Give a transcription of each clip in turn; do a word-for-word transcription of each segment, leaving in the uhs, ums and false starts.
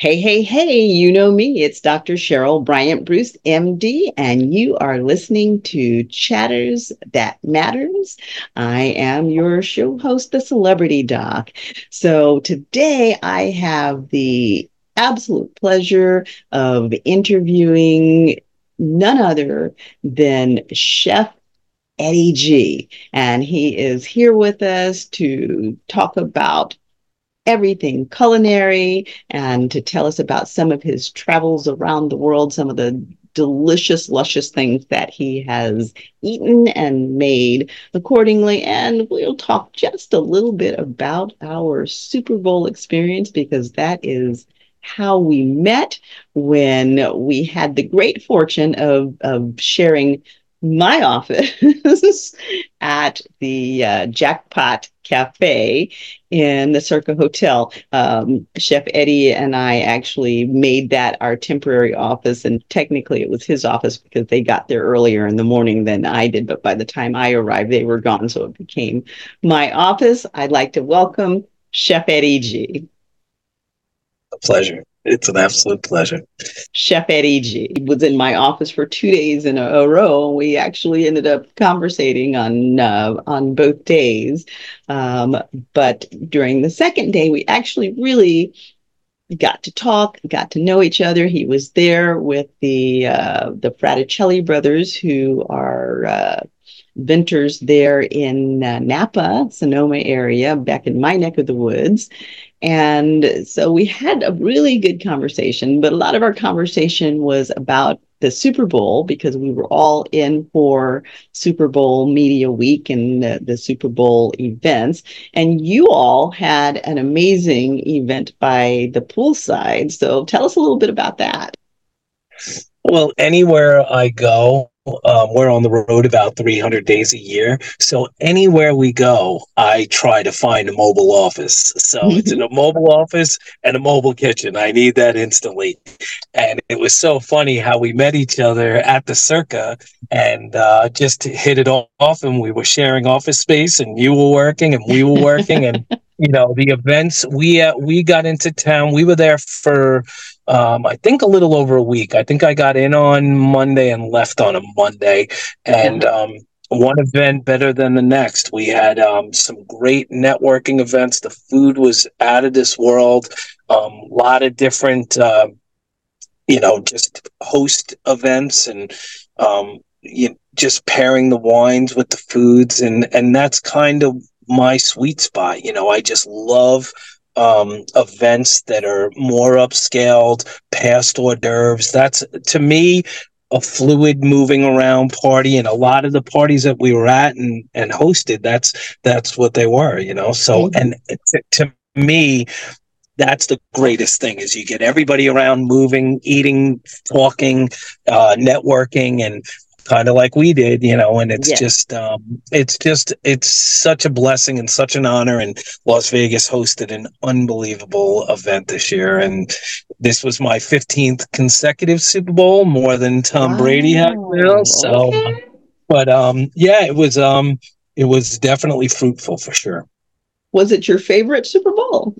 Hey, hey, hey, you know me. It's Doctor Cheryl Bryant Bruce, M D, and you are listening to Chatters That Matters. I am your show host, the Celebrity Doc. So today I have the absolute pleasure of interviewing none other than Chef Eddie G. And he is here with us to talk about everything culinary and to tell us about some of his travels around the world, some of the delicious, luscious things that he has eaten and made accordingly. And we'll talk just a little bit about our Super Bowl experience because that is how we met when we had the great fortune of, of sharing my office at the uh, Jackpot Cafe in the Circa Hotel. Um, Chef Eddie and I actually made that our temporary office, and technically it was his office because they got there earlier in the morning than I did, but by the time I arrived, they were gone, so it became my office. I'd like to welcome Chef Eddie G. A pleasure. It's an absolute pleasure. Chef Eddie G was in my office for two days in a, a row. We actually ended up conversating on uh, on both days. Um, but during the second day, we actually really got to talk, got to know each other. He was there with the uh, the Fraticelli brothers, who are uh, vintners there in uh, Napa, Sonoma area, back in my neck of the woods. And so we had a really good conversation, but a lot of our conversation was about the Super Bowl because we were all in for Super Bowl Media Week and the, the Super Bowl events. And you all had an amazing event by the poolside. So tell us a little bit about that. Well, anywhere I go, um, we're on the road about three hundred days a year. So anywhere we go, I try to find a mobile office. So it's in a mobile office and a mobile kitchen. I need that instantly. And it was so funny how we met each other at the Circa and uh, just hit it off. And we were sharing office space, and you were working and we were working. And, you know, the events, we, uh, we got into town. We were there for Um, I think a little over a week. I think I got in on Monday and left on a Monday, and Uh-huh. um, one event better than the next. We had um, some great networking events. The food was out of this world. A um, lot of different, uh, you know, just host events and um, you, just pairing the wines with the foods, and and that's kind of my sweet spot. You know, I just love um, events that are more upscaled, past hors d'oeuvres. That's, to me, a fluid, moving around party, and a lot of the parties that we were at and and hosted, that's that's what they were. You know, so Mm-hmm. and to, to me, that's the greatest thing, is you get everybody around, moving, eating, talking, uh, networking, and kind of like we did, you know, and it's Yes. just, um, it's just, it's such a blessing and such an honor. And Las Vegas hosted an unbelievable event this year. And this was my fifteenth consecutive Super Bowl, more than Tom Brady has now. Wow. So, Okay. but, um, yeah, it was, um, it was definitely fruitful for sure. Was it your favorite Super Bowl?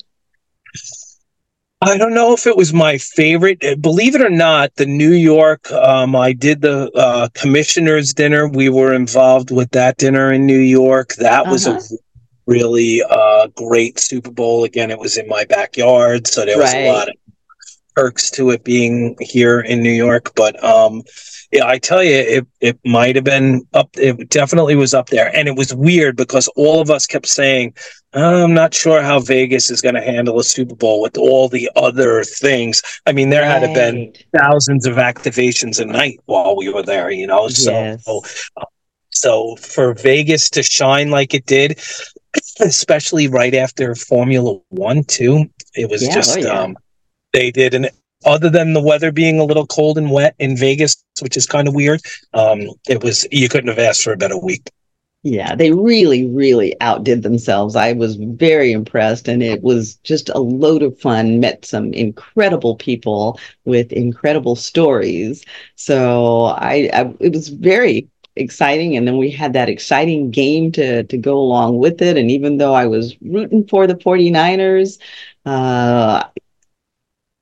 I don't know if it was my favorite. Uh, Believe it or not, the New York, um, I did the uh, commissioner's dinner. We were involved with that dinner in New York. That was a Uh-huh. really uh, great Super Bowl. Again, it was in my backyard, so there was a lot Right. of perks to it being here in New York. But um, yeah, I tell you, it it might have been up. It definitely was up there, and it was weird because all of us kept saying, "I'm not sure how Vegas is going to handle a Super Bowl with all the other things." I mean, there had to been Right. thousands of activations a night while we were there, you know. So, Yes. so for Vegas to shine like it did, especially right after Formula One, too, it was Yeah. Oh, just yeah. um, they did. And other than the weather being a little cold and wet in Vegas, which is kind of weird, um, it was, you couldn't have asked for a better week. Yeah, they really, really outdid themselves. I was very impressed, and it was just a load of fun. Met some incredible people with incredible stories. So I, I it was very exciting. And then we had that exciting game to to go along with it. And even though I was rooting for the 49ers, uh,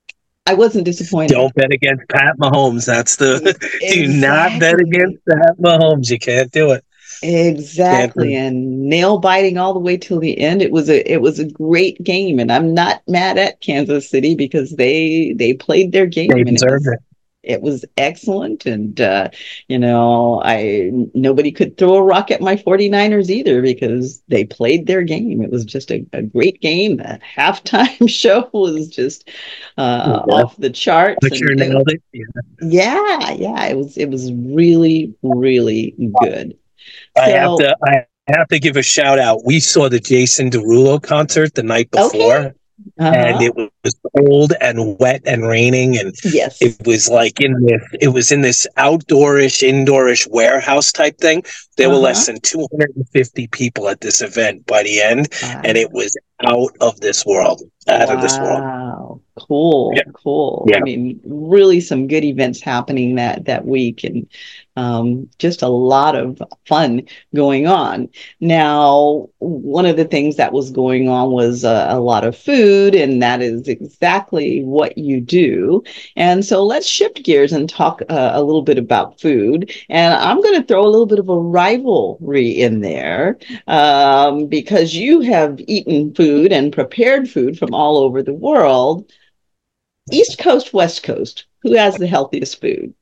I wasn't disappointed. Don't bet against Pat Mahomes. That's the do not bet against Exactly. Pat Mahomes. You can't do it. Can't do Exactly. it. And nail biting all the way till the end. It was a it was a great game. And I'm not mad at Kansas City because they they played their They game and it deserved was it. it was excellent. And uh, you know, I nobody could throw a rock at my 49ers either because they played their game. It was just a, a great game. The halftime show was just uh, Yeah. off the charts. And Butcher it, nailed it. Yeah. yeah, yeah, it was it was really, really good. I have So to I have to give a shout out. We saw the Jason Derulo concert the night okay. before, and Uh-huh. it was cold and wet and raining, and it Yes. was like in this it was in this outdoorish indoorish warehouse type thing. There were less Uh-huh. than two hundred fifty people at this event by the end, and Wow. it was out of this world, out of this world. Wow. Yeah, Cool. Cool. I yeah. mean, really some good events happening that that week and um, just a lot of fun going on. Now, one of the things that was going on was uh, a lot of food, and that is exactly what you do. And so let's shift gears and talk uh, a little bit about food. And I'm going to throw a little bit of a rivalry in there um, because you have eaten food and prepared food from all over the world. East Coast, West Coast, who has the healthiest food?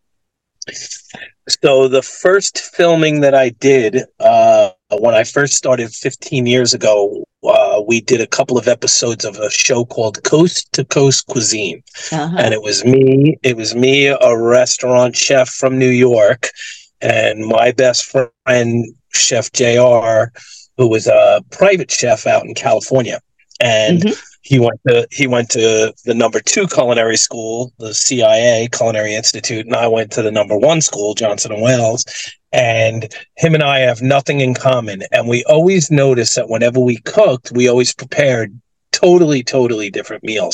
So the first filming that I did uh, when I first started fifteen years ago, uh, we did a couple of episodes of a show called Coast to Coast Cuisine, Uh-huh. and it was me. It was me, a restaurant chef from New York, and my best friend, Chef J R, who was a private chef out in California, and Mm-hmm. he went to he went to the number two culinary school, the C I A Culinary Institute, and I went to the number one school, Johnson and Wales. And him and I have nothing in common, and we always noticed that whenever we cooked, we always prepared totally, totally different meals.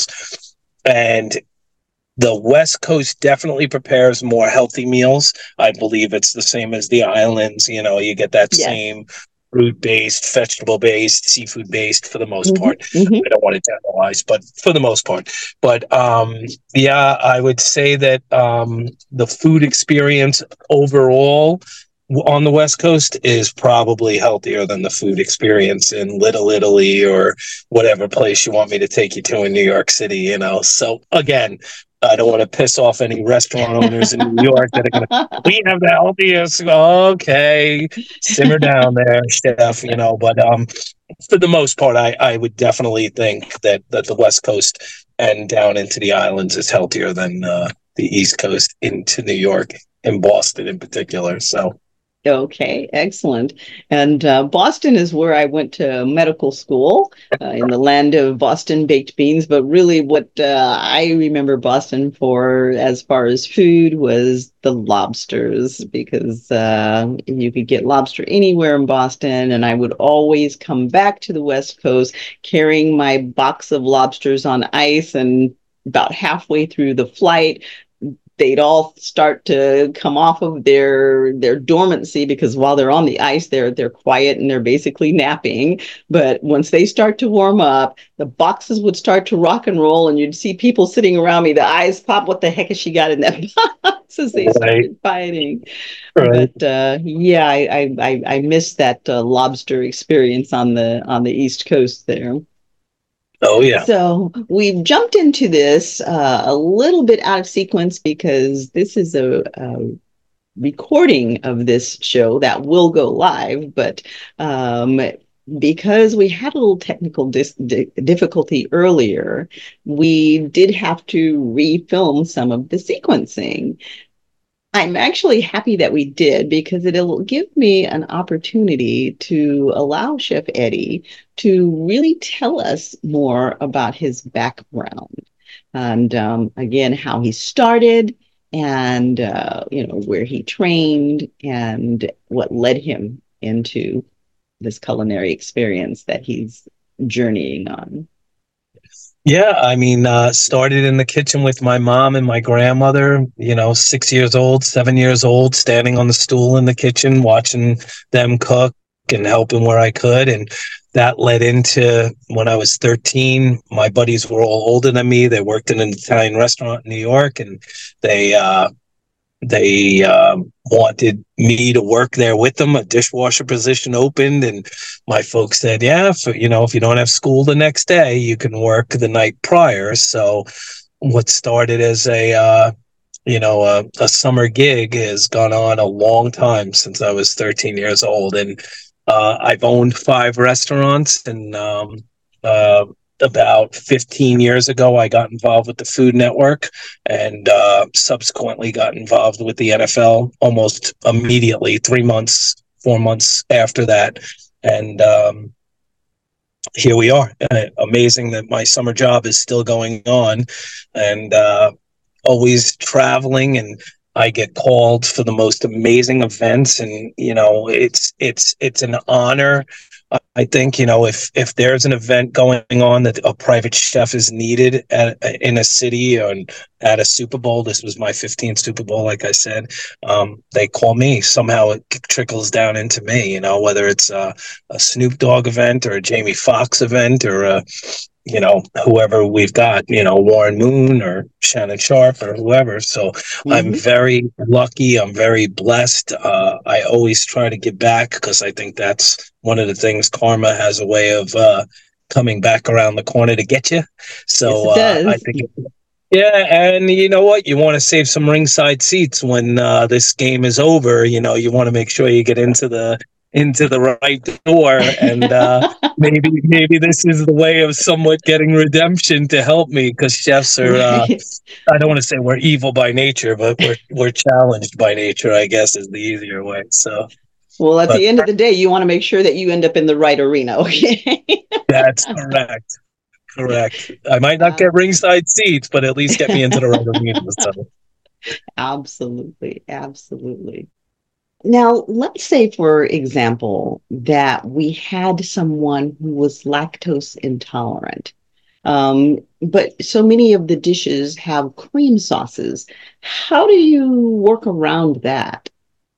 And the West Coast definitely prepares more healthy meals. I believe it's the same as the islands. You know, you get that Yes. same fruit-based, vegetable-based, seafood-based for the most Mm-hmm. part. Mm-hmm. I don't want to generalize, but for the most part. But um, yeah, I would say that um, the food experience overall on the West Coast is probably healthier than the food experience in Little Italy or whatever place you want me to take you to in New York City, you know. So again, I don't want to piss off any restaurant owners in New York that are going to, we have the healthiest. Okay, simmer down there, chef, you know. But um, for the most part, I, I would definitely think that, that the West Coast and down into the islands is healthier than uh, the East Coast into New York and Boston in particular. So. Okay, excellent. And uh, Boston is where I went to medical school uh, in the land of Boston baked beans. But really, what uh, I remember Boston for as far as food was the lobsters, because uh, you could get lobster anywhere in Boston. And I would always come back to the West Coast carrying my box of lobsters on ice. And about halfway through the flight, they'd all start to come off of their their dormancy because while they're on the ice, they're they're quiet and they're basically napping. But once they start to warm up, the boxes would start to rock and roll, and you'd see people sitting around me. The eyes pop. What the heck has she got in that box? As they Right, started fighting. right. But uh, yeah, I I I, I missed that uh, lobster experience on the on the East Coast there. Oh, yeah. So we've jumped into this uh, a little bit out of sequence because this is a, a recording of this show that will go live, but um, because we had a little technical dis- di- difficulty earlier, we did have to refilm some of the sequencing. I'm actually happy that we did because it'll give me an opportunity to allow Chef Eddie to really tell us more about his background and um, again how he started and uh, you know where he trained and what led him into this culinary experience that he's journeying on. Yeah, I mean, uh, started in the kitchen with my mom and my grandmother, you know, six years old, seven years old, standing on the stool in the kitchen, watching them cook, and helping where I could. And that led into when I was thirteen, my buddies were all older than me. They worked in an Italian restaurant in New York, and they, uh, they um, wanted me to work there with them. A dishwasher position opened, and my folks said, yeah, if, you know, if you don't have school the next day, you can work the night prior. So what started as a, uh, you know, a, a summer gig has gone on a long time since I was thirteen years old. And uh, I've owned five restaurants, and um, uh, about fifteen years ago, I got involved with the Food Network, and uh, subsequently got involved with the N F L almost immediately, three months, four months after that. And um, here we are. Uh, amazing that my summer job is still going on, and uh, always traveling, and I get called for the most amazing events, and you know, it's it's it's an honor. I think, you know, if if there's an event going on that a private chef is needed at, in a city or at a Super Bowl, this was my fifteenth Super Bowl, like I said, um, they call me. Somehow it trickles down into me, you know, whether it's a, a Snoop Dogg event or a Jamie Foxx event or a, you know, whoever we've got, you know, Warren Moon or Shannon Sharp or whoever. So mm-hmm. I'm very lucky. I'm very blessed. Uh, I always try to give back because I think that's one of the things. Karma has a way of uh, coming back around the corner to get you. So yes, uh, I think, it, yeah. And you know what? You want to save some ringside seats when uh, this game is over. You know, you want to make sure you get into the into the right door, and uh, maybe maybe this is the way of somewhat getting redemption to help me, because chefs are uh, I don't want to say we're evil by nature, but we're we're challenged by nature, I guess, is the easier way. So well, at but, the end of the day, you want to make sure that you end up in the right arena. Okay. That's correct. Correct. I might not get ringside seats, but at least get me into the right arena. So. Absolutely, absolutely. Now, let's say, for example, that we had someone who was lactose intolerant, um, but so many of the dishes have cream sauces. How do you work around that?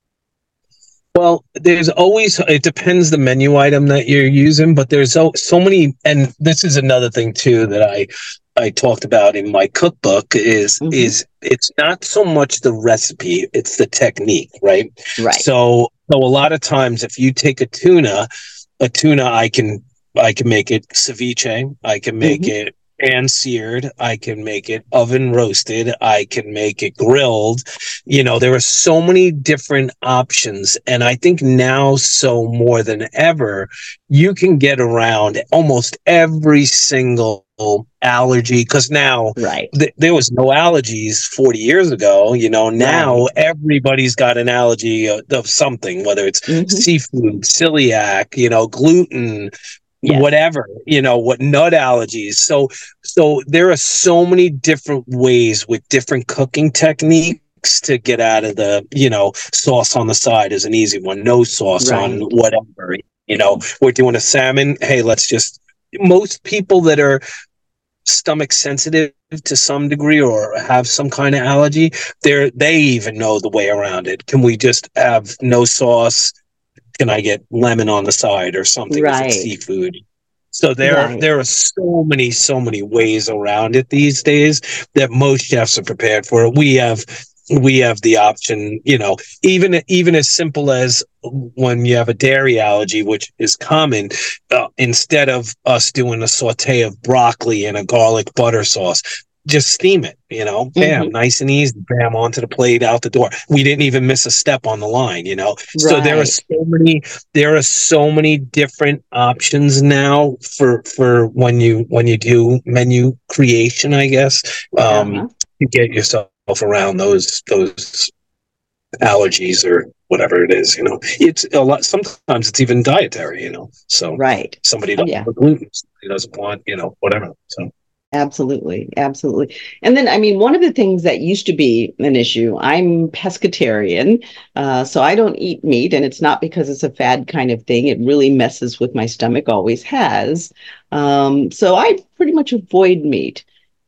Well, there's always, it depends the menu item that you're using, but there's so, so many, and this is another thing too that I I talked about in my cookbook is mm-hmm. is it's not so much the recipe, it's the technique, right? Right. So so a lot of times if you take a tuna, a tuna I can I can make it ceviche, I can make mm-hmm. it pan seared, I can make it oven roasted, I can make it grilled. You know, there are so many different options, and I think now so more than ever, you can get around almost every single allergy, because now right. th- there was no allergies forty years ago. You know, now right. everybody's got an allergy of, of something, whether it's mm-hmm. seafood, celiac, you know, gluten, yes. whatever, you know, what nut allergies. So, so there are so many different ways with different cooking techniques to get out of the, you know, sauce on the side is an easy one. No sauce right. on whatever, you know, we're doing a salmon. Hey, let's just, most people that are stomach sensitive to some degree or have some kind of allergy, they're, they even know the way around it. Can we just have no sauce? Can I get lemon on the side or something right. if it's seafood? So there, right. there are so many, so many ways around it these days that most chefs are prepared for. We have, we have the option, you know, even, even as simple as when you have a dairy allergy, which is common, uh, instead of us doing a saute of broccoli and a garlic butter sauce, just steam it, you know, bam, mm-hmm. nice and easy, bam, onto the plate, out the door. We didn't even miss a step on the line, you know. Right. So there are so many, there are so many different options now for for when you when you do menu creation, I guess, um, uh-huh. to get yourself around those those allergies or whatever it is, you know. It's a lot. Sometimes it's even dietary, you know. So right, somebody doesn't yeah. want gluten, somebody doesn't want, you know, whatever. So. Absolutely. Absolutely. And then, I mean, one of the things that used to be an issue, I'm pescatarian, uh, so I don't eat meat, and it's not because it's a fad kind of thing. It really messes with my stomach, always has. Um, so I pretty much avoid meat.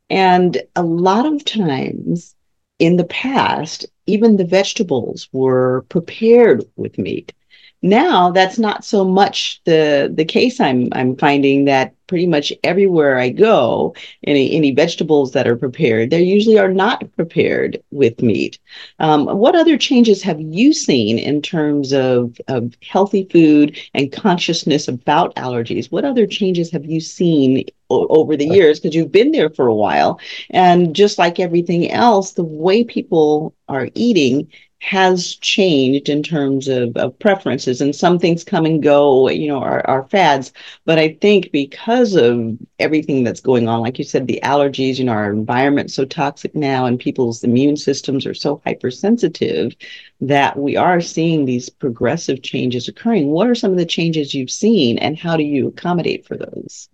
And a lot of times in the past, even the vegetables were prepared with meat. Now that's not so much the the case. I'm I'm finding that pretty much everywhere I go, any any vegetables that are prepared, they usually are not prepared with meat. Um, what other changes have you seen in terms of, of healthy food and consciousness about allergies? What other changes have you seen o- over the years? Because you've been there for a while, and just like everything else, the way people are eating has changed in terms of, of preferences, and some things come and go, you know, are, are fads. But I think because of everything that's going on, like you said, the allergies, you know, our environment's so toxic now and people's immune systems are so hypersensitive that we are seeing these progressive changes occurring. What are some of the changes you've seen and how do you accommodate for those?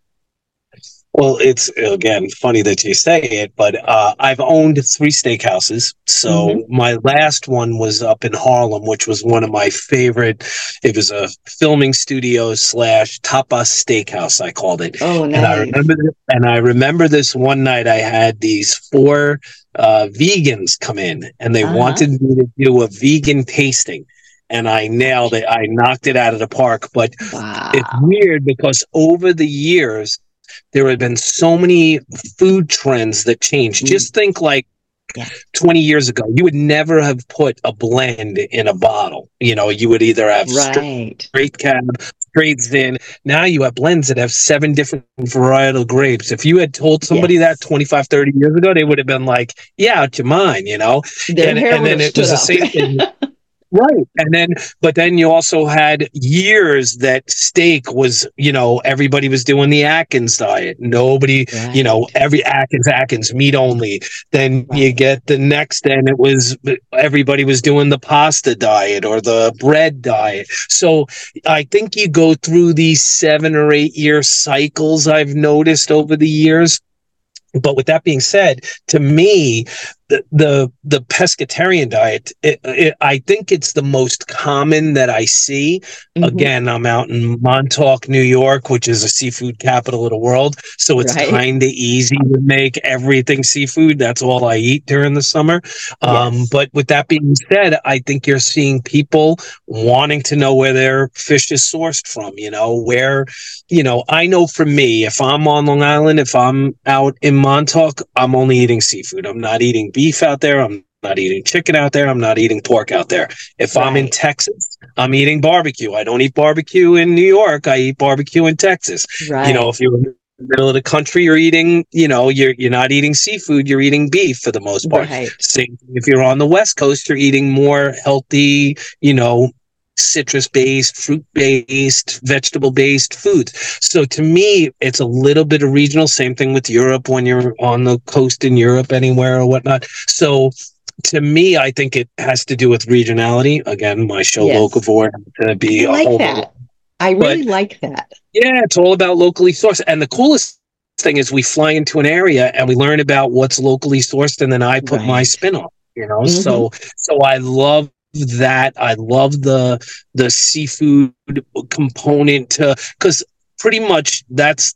Well, it's again funny that you say it, but uh, I've owned three steakhouses. Mm-hmm. So my last one was up in Harlem, which was one of my favorite. It was a filming studio slash tapas steakhouse, I called it. Oh, And I nice. remember, th- and I remember this one night I had these four uh, vegans come in, and they Uh-huh. wanted me to do a vegan tasting. And I nailed it. I knocked it out of the park. But it's Wow. weird because over the years, there have been so many food trends that change. Mm, Just think like yeah. twenty years ago, you would never have put a blend in a bottle. You know, you would either have straight, Right. straight cab, straight zin. Now you have blends that have seven different varietal grapes. If you had told somebody that Yes. twenty-five, thirty years ago, they would have been like, yeah, out your mind, you know? Their And, hair and would then have it stood was the up. same thing. Right. And then, but then you also had years that steak was, you know, everybody was doing the Atkins diet. Nobody, you know, Right. every Atkins, Atkins, meat only. Then you Right. get the next, and it was everybody was doing the pasta diet or the bread diet. So I think you go through these seven or eight year cycles I've noticed over the years. But with that being said, to me, the the, the pescatarian diet, it, it, I think it's the most common that I see. Hmm. Again, I'm out in Montauk, New York, which is a seafood capital of the world. So it's Right. kind of easy to make everything seafood. That's all I eat during the summer. Um, Yes. but with that being said, I think you're seeing people wanting to know where their fish is sourced from, you know, where you know, I know for me, if I'm on Long Island, if I'm out in Montauk, I'm only eating seafood. I'm not eating beef out there. I'm not eating chicken out there. I'm not eating pork out there. If I'm in Right. Texas, I'm eating barbecue. I don't eat barbecue in New York. I eat barbecue in Texas. You know, Right. if you're in the middle of the country, you're eating, you know, you're you're not eating seafood. You're eating beef for the most part. Right. Same thing if you're on the West Coast, you're eating more healthy, you know, citrus based, fruit based, vegetable based foods. So to me, it's a little bit of regional. Same thing with Europe when you're on the coast in Europe, anywhere or whatnot. So to me, I think it has to do with regionality. Again, my show Yes. Locavore to I be a like whole, that. I but really like that. yeah, it's all about locally sourced. And the coolest thing is we fly into an area and we learn about what's locally sourced, and then I put my Right. spin on it, you know. Hmm. So so I love that. I love the the seafood component to because pretty much that's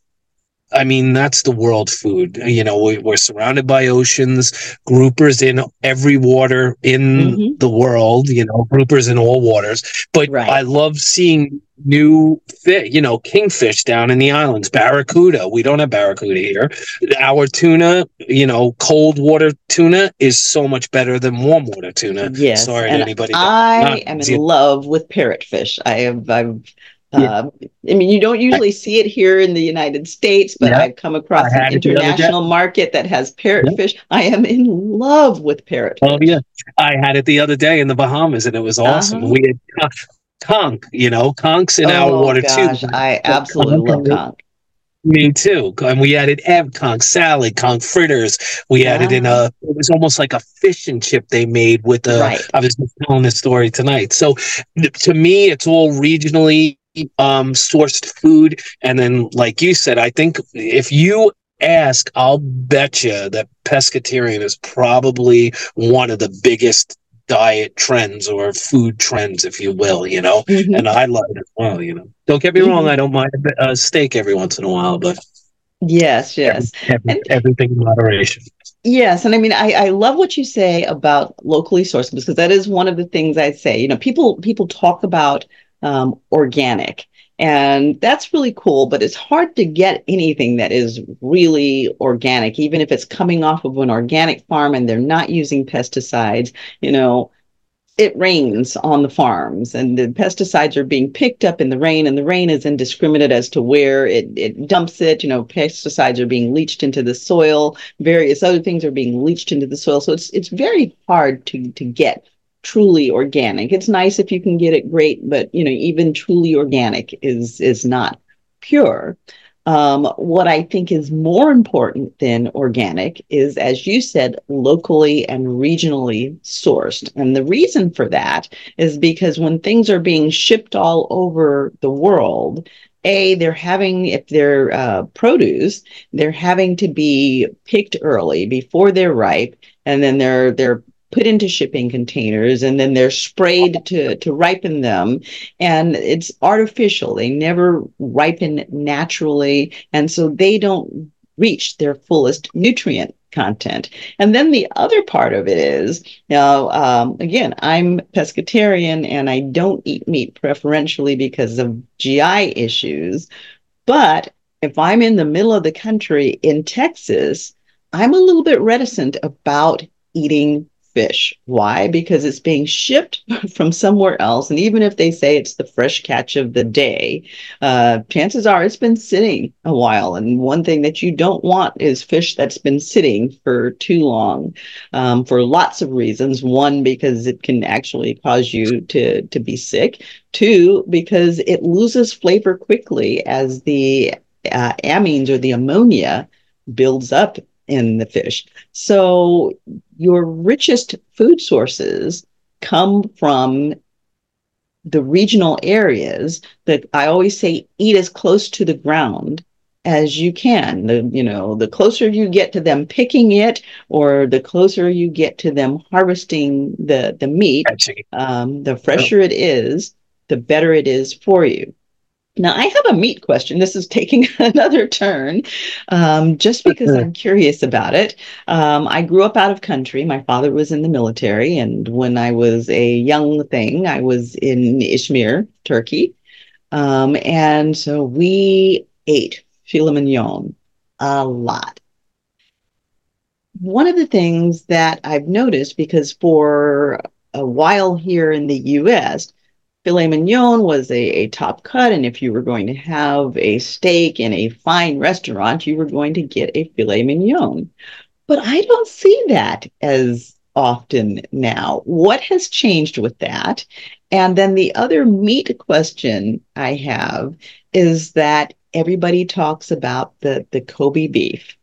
I mean, that's the world food. You know, we, we're surrounded by oceans, groupers in every water in Hmm. the world, you know, groupers in all waters. But I Right. love seeing new fish, you know, kingfish down in the islands, barracuda. We don't have barracuda here. Our tuna, you know, cold water tuna is so much better than warm water tuna. Yes. Sorry to And anybody down in the I am in islands. love with parrotfish. I have, I've, Yeah, uh, I mean, you don't usually see it here in the United States, but yeah. I've come I across an had it the other day. international market that has Yeah. parrotfish. I am in love with Oh yeah, parrotfish. I had it the other day in the Bahamas, and it was awesome. Uh-huh. We had con- conch, you know, conchs in our Oh water too. gosh, I But absolutely conch, love conch. me too. And we added ev conch salad, conch fritters. We added in Uh-huh. a. It was almost like a fish and chip they made with a. Right. I was just telling this story tonight. So to me, it's all regionally um sourced food, and then like you said, I think if you ask, I'll bet you that pescatarian is probably one of the biggest diet trends or food trends, if you will, you know, and Hmm. I love it as well, you know. Don't get me wrong, I Hmm. don't mind a bit- a steak every once in a while, but Yes, every, yes. every, And everything in moderation. yes, and I mean, I, I love what you say about locally sourced because that is one of the things I say. You know, people people talk about um, organic. And that's really cool, but it's hard to get anything that is really organic, even if it's coming off of an organic farm and they're not using pesticides. You know, it rains on the farms and the pesticides are being picked up in the rain, and the rain is indiscriminate as to where it, it dumps it. You know, pesticides are being leached into the soil, various other things are being leached into the soil. So it's it's very hard to to get truly organic. It's nice if you can get it, great, but you know, even truly organic is is not pure. Um, what I think is more important than organic is, as you said, locally and regionally sourced. And the reason for that is because when things are being shipped all over the world, A, they're having, if they're uh, produce, they're having to be picked early before they're ripe, and then they're they're put into shipping containers, and then they're sprayed to, to ripen them. And it's artificial. They never ripen naturally. And so they don't reach their fullest nutrient content. And then the other part of it is, you know, um, again, I'm pescatarian and I don't eat meat preferentially because of G I issues. But if I'm in the middle of the country in Texas, I'm a little bit reticent about eating fish. Why? Because it's being shipped from somewhere else. And even if they say it's the fresh catch of the day, uh, chances are it's been sitting a while. And one thing that you don't want is fish that's been sitting for too long, um, for lots of reasons. One, because it can actually cause you to, to be sick. Two, because it loses flavor quickly as the uh, amines or the ammonia builds up in the fish. So your richest food sources come from the regional areas that I always say eat as close to the ground as you can. The, you know, the closer you get to them picking it, or the closer you get to them harvesting the, the meat, um, the fresher it is, the better it is for you. Now, I have a meat question. This is taking another turn, um, just because I'm curious about it. Um, I grew up out of country. My father was in the military, and when I was a young thing, I was in Izmir, Turkey. Um, and so we ate filet mignon a lot. One of the things that I've noticed, because for a while here in the U S, filet mignon was a, a top cut, and if you were going to have a steak in a fine restaurant, you were going to get a filet mignon. But I don't see that as often now. What has changed with that? And then the other meat question I have is that everybody talks about the, the Kobe beef.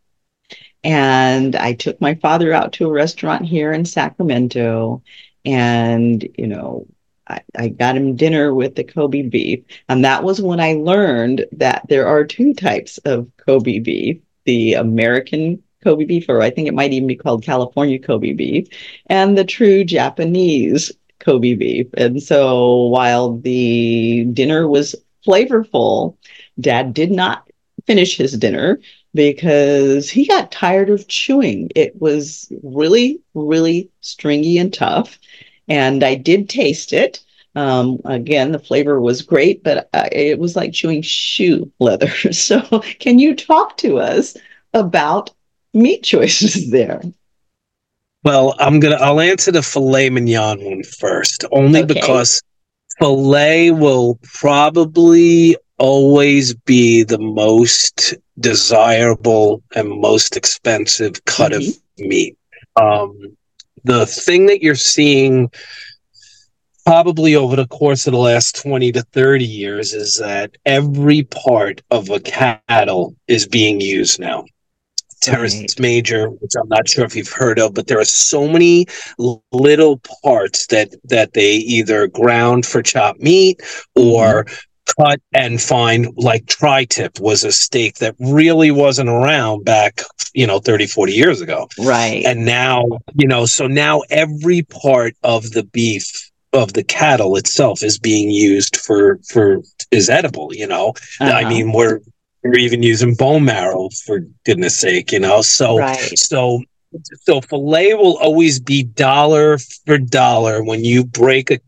And I took my father out to a restaurant here in Sacramento, and, you know, I, I got him dinner with the Kobe beef. And that was when I learned that there are two types of Kobe beef: the American Kobe beef, or I think it might even be called California Kobe beef, and the true Japanese Kobe beef. And so while the dinner was flavorful, Dad did not finish his dinner because he got tired of chewing. It was really, really stringy and tough. And I did taste it. Um, again, the flavor was great, but uh, it was like chewing shoe leather. So can you talk to us about meat choices there? Well, I'm gonna I'll answer the filet mignon one first, only Okay. because filet will probably always be the most desirable and most expensive cut Mm-hmm. of meat. Um, the thing that you're seeing probably over the course of the last twenty to thirty years is that every part of a cattle is being used now. Teres Right. major, which I'm not sure if you've heard of, but there are so many l- little parts that that they either ground for chopped meat or Mm-hmm. cut and find. Like tri-tip was a steak that really wasn't around back, you know, thirty, forty years ago. Right. And now, you know, so now every part of the beef of the cattle itself is being used for for is edible, you know. I Uh-huh. mean, we're we're even using bone marrow, for goodness sake, you know. So Right. so so filet will always be dollar for dollar when you break a, a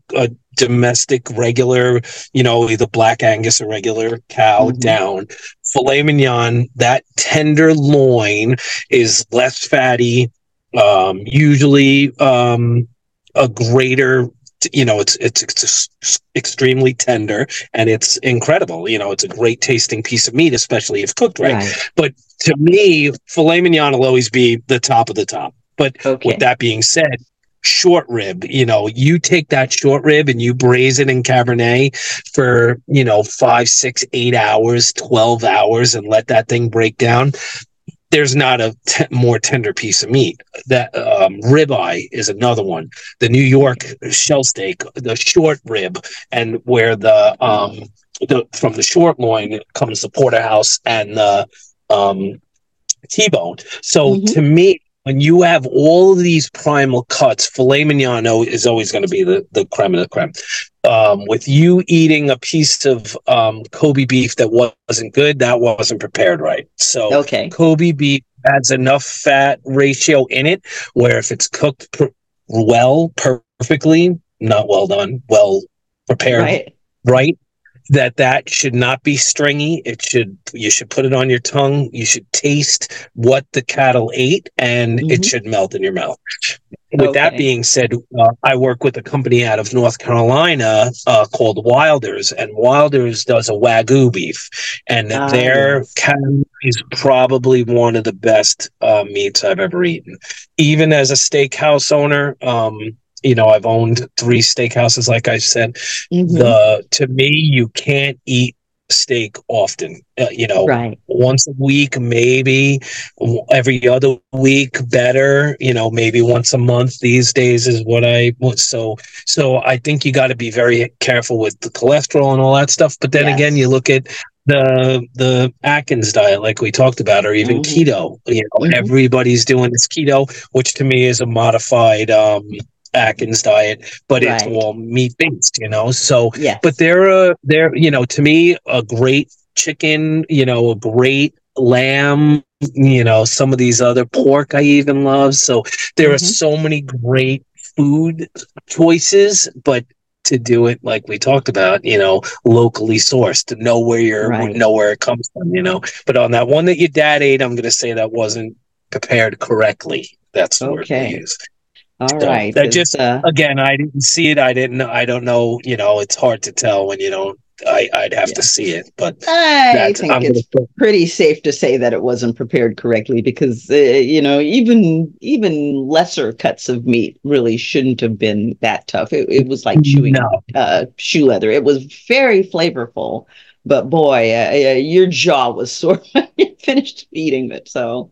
domestic regular, you know, either Black Angus or regular cow Mm-hmm. down. Filet mignon, that tender loin is less fatty, um, usually um, a greater, you know, it's, it's it's extremely tender, and it's incredible. You know, it's a great tasting piece of meat, especially if cooked right. Right. But to me, filet mignon will always be the top of the top. But Okay. with that being said, short rib, you know, you take that short rib and you braise it in Cabernet for, you know, five, six, eight hours, twelve hours, and let that thing break down. There's not a t- more tender piece of meat. That um, ribeye is another one. The New York shell steak, the short rib, and where the um the from the short loin comes the porterhouse and the um T-bone. So Mm-hmm. to me, when you have all of these primal cuts, filet mignon is always going to be the, the creme of the creme. Um, with you eating a piece of um, Kobe beef that wasn't good, that wasn't prepared right. So Okay. Kobe beef adds enough fat ratio in it where if it's cooked per- well, perfectly, not well done, well prepared Right. right, that that should not be stringy. It should, you should put it on your tongue. You should taste what the cattle ate, and Mm-hmm. it should melt in your mouth. With Okay. that being said, uh, I work with a company out of North Carolina uh, called Wilders, and Wilders does a Wagyu beef, and Ah, their yes. cattle is probably one of the best uh, meats I've ever eaten. Even as a steakhouse owner, um, you know, I've owned three steakhouses, like I said. Mm-hmm. The to me, you can't eat steak often. Uh, you know, Right. once a week, maybe every other week, better. You know, maybe once a month these days is what I want. So, so I think you got to be very careful with the cholesterol and all that stuff. But then Yes. again, you look at the the Atkins diet, like we talked about, or even Mm-hmm. keto. You know, Mm-hmm. everybody's doing this keto, which to me is a modified um, Atkins diet, but it's Right. all meat based, you know. So, Yes. but they're uh, they're you know, to me, a great chicken, you know, a great lamb, you know, some of these other pork I even love. So there Mm-hmm. are so many great food choices, but to do it like we talked about, you know, locally sourced, to know where you're Right. know where it comes from, you know. But on that one that your dad ate, I'm going to say that wasn't prepared correctly. That's the word they Okay. use. All So right. that It's just, uh again, I didn't see it. I didn't. I don't know. You know, it's hard to tell when you don't. I, I'd have yeah. to see it, but I that think I'm it's gonna. pretty safe to say that it wasn't prepared correctly because uh, you know, even even lesser cuts of meat really shouldn't have been that tough. It, it was like chewing No, uh, shoe leather. It was very flavorful, but boy, uh, uh, your jaw was sore when you finished eating it. So,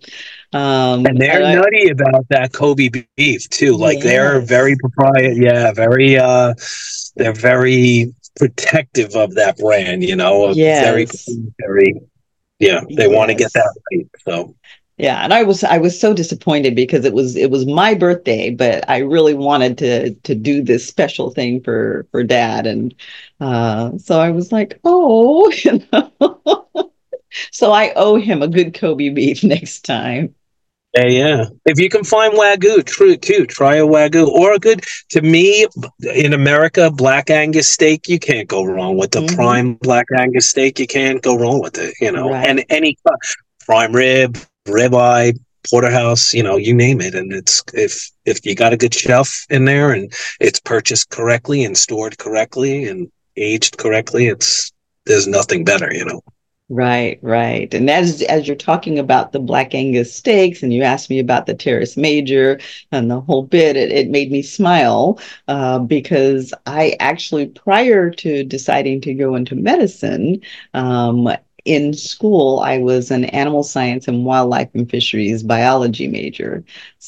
um, and they're and I, nutty about that Kobe beef too. Like they're very yes, proprietary. Yeah, very. Uh, they're very protective of that brand. You know, very, yes, very. Yeah, they want to get that yes. right. So. Yeah, and I was I was so disappointed because it was it was my birthday, but I really wanted to to do this special thing for for Dad, and uh, so I was like, oh, you know. So I owe him a good Kobe beef next time. Yeah, yeah. If you can find Wagyu, true too. Try a Wagyu or a good. To me, in America, Black Angus steak, you can't go wrong with the Hmm. prime Black Angus steak. You can't go wrong with it. You know, and Right. any prime rib, ribeye, porterhouse, you know, you name it. And it's if if you got a good chef in there and it's purchased correctly and stored correctly and aged correctly, it's there's nothing better. You know. Right, right. And as as you're talking about the Black Angus steaks, and you asked me about the Terrace Major and the whole bit, it, it made me smile uh, because I actually, prior to deciding to go into medicine, um, in school, I was an animal science and wildlife and fisheries biology major.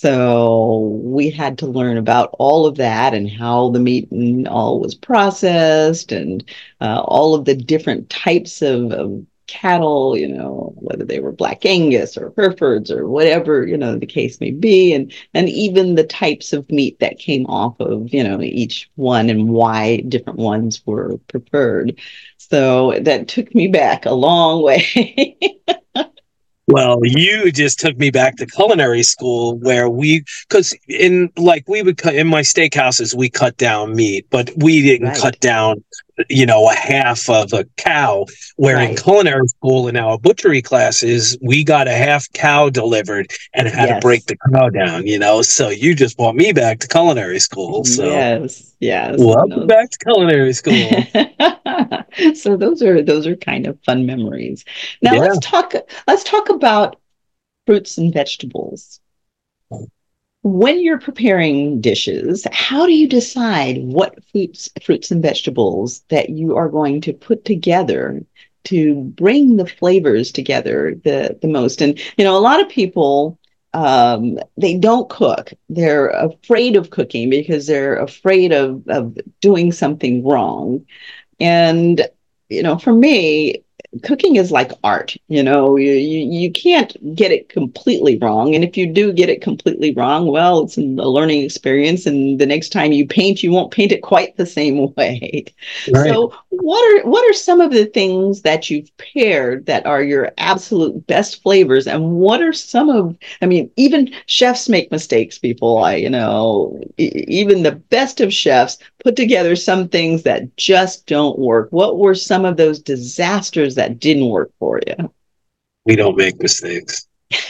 So we had to learn about all of that and how the meat and all was processed and uh, all of the different types of, of cattle, you know, whether they were Black Angus or Herefords or whatever, you know, the case may be, and and even the types of meat that came off of, you know, each one and why different ones were preferred. So that took me back a long way. Well, you just took me back to culinary school where we, because in like we would cut in my steakhouses, we cut down meat, but we didn't Right. cut down, you know, a half of a cow. Where in Right. culinary school in our butchery classes, we got a half cow delivered and had to break Yes. the cow down, you know. So you just brought me back to culinary school. So Yes. Yes. welcome No. back to culinary school. So those are those are kind of fun memories. Now Yeah. let's talk let's talk about fruits and vegetables. When you're preparing dishes, how do you decide what fruits fruits and vegetables that you are going to put together to bring the flavors together the the most? And you know, a lot of people um, they don't cook. They're afraid of cooking because they're afraid of of doing something wrong. And you know, for me, cooking is like art. You know, you, you you can't get it completely wrong, and if you do get it completely wrong, well, it's a learning experience, and the next time you paint, you won't paint it quite the same way. Right. So what are what are some of the things that you've paired that are your absolute best flavors, and what are some of, I mean, even chefs make mistakes, people. I, you know, e- even the best of chefs put together some things that just don't work. What were some of those disasters that didn't work for you? We don't make mistakes.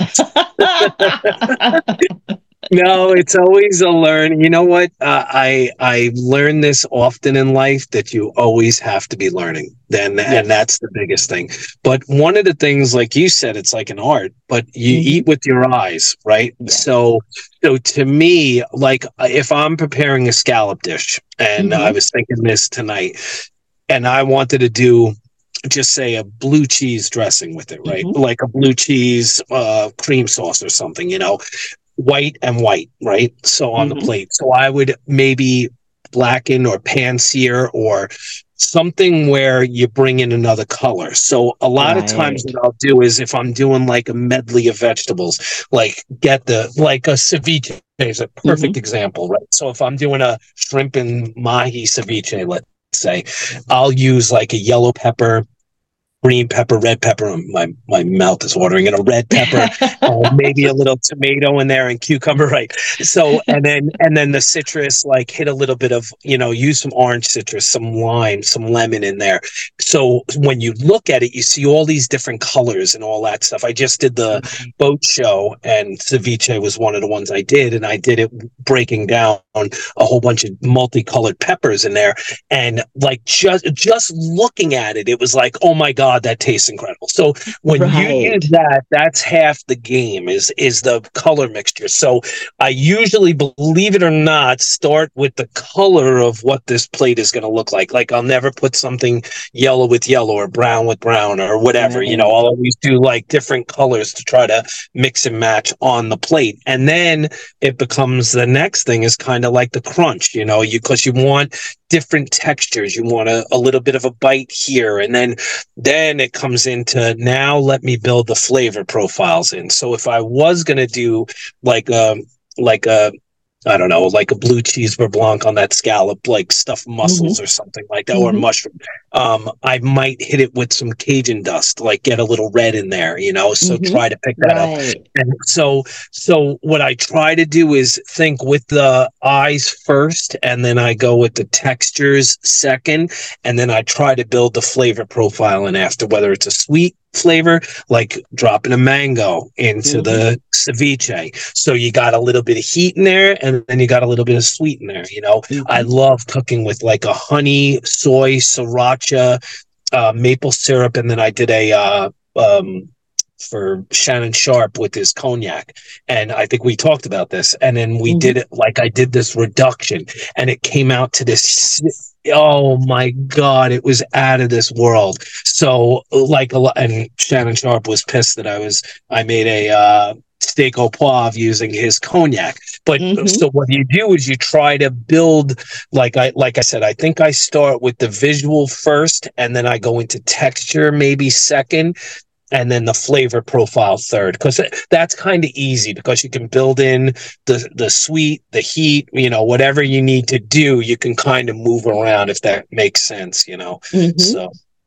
No, it's always a learn. You know what? Uh, I I learn this often in life that you always have to be learning. Then and Yes. that's the biggest thing. But one of the things, like you said, it's like an art. But you Mhm. eat with your eyes, right? Yes. So so to me, like if I'm preparing a scallop dish, and I Mhm. was thinking this tonight, and I wanted to do just say a blue cheese dressing with it, right? Mhm. Like a blue cheese uh, cream sauce or something, you know, white and white, right? So on the Mhm. plate. So I would maybe blacken or pan sear or something where you bring in another color. So a lot of times Right. what I'll do is if I'm doing like a medley of vegetables, like get the like a ceviche is a perfect Mhm. example, right? So if I'm doing a shrimp and mahi ceviche, let's say, I'll use like a yellow pepper, green pepper, red pepper. My my mouth is watering. And a red pepper, uh, maybe a little tomato in there and cucumber, right? So and then and then the citrus, like hit a little bit of, you know, use some orange citrus, some lime, some lemon in there. So when you look at it, you see all these different colors and all that stuff. I just did the Right. boat show, and ceviche was one of the ones I did, and I did it breaking down a whole bunch of multicolored peppers in there, and like just just looking at it, it was like, oh my god, that tastes incredible. So when you use Right. that, that's half the game is is the color mixture. So I usually, believe it or not, start with the color of what this plate is going to look like. Like I'll never put something yellow with yellow or brown with brown or whatever. You know, Right. I'll always do like different colors to try to mix and match on the plate. And then it becomes the next thing is kind of like the crunch, you know, you because you want different textures. You want a, a little bit of a bite here, and then then it comes into now let me build the flavor profiles in. So if I was going to do like a like a I don't know, like a blue cheese beurre blanc on that scallop, like stuffed mussels Mhm. or something like that, or Mhm. mushroom. Um, I might hit it with some Cajun dust, like get a little red in there, you know. So Mhm. try to pick that up. Right. And so, so what I try to do is think with the eyes first, and then I go with the textures second, and then I try to build the flavor profile in after, whether it's a sweet flavor, like dropping a mango into Mhm. the ceviche. So you got a little bit of heat in there, and then you got a little bit of sweet in there. You know, I Mhm. love cooking with like a honey, soy, sriracha, uh, maple syrup, and then I did a uh, um, for Shannon Sharp with his cognac. And I think we talked about this. And then we did Mhm. it like I did this reduction, and it came out to this. Yes. Oh my God, it was out of this world. So, like a lot, and Shannon Sharp was pissed that I was, I made a, uh, steak au poivre using his cognac. But Mhm. so what you do is you try to build, like I like I said, I think I start with the visual first, and then I go into texture maybe second, and then the flavor profile third, because that's kind of easy because you can build in the the sweet, the heat, you know, whatever you need to do, you can kind of move around if that makes sense, you know. Mhm. So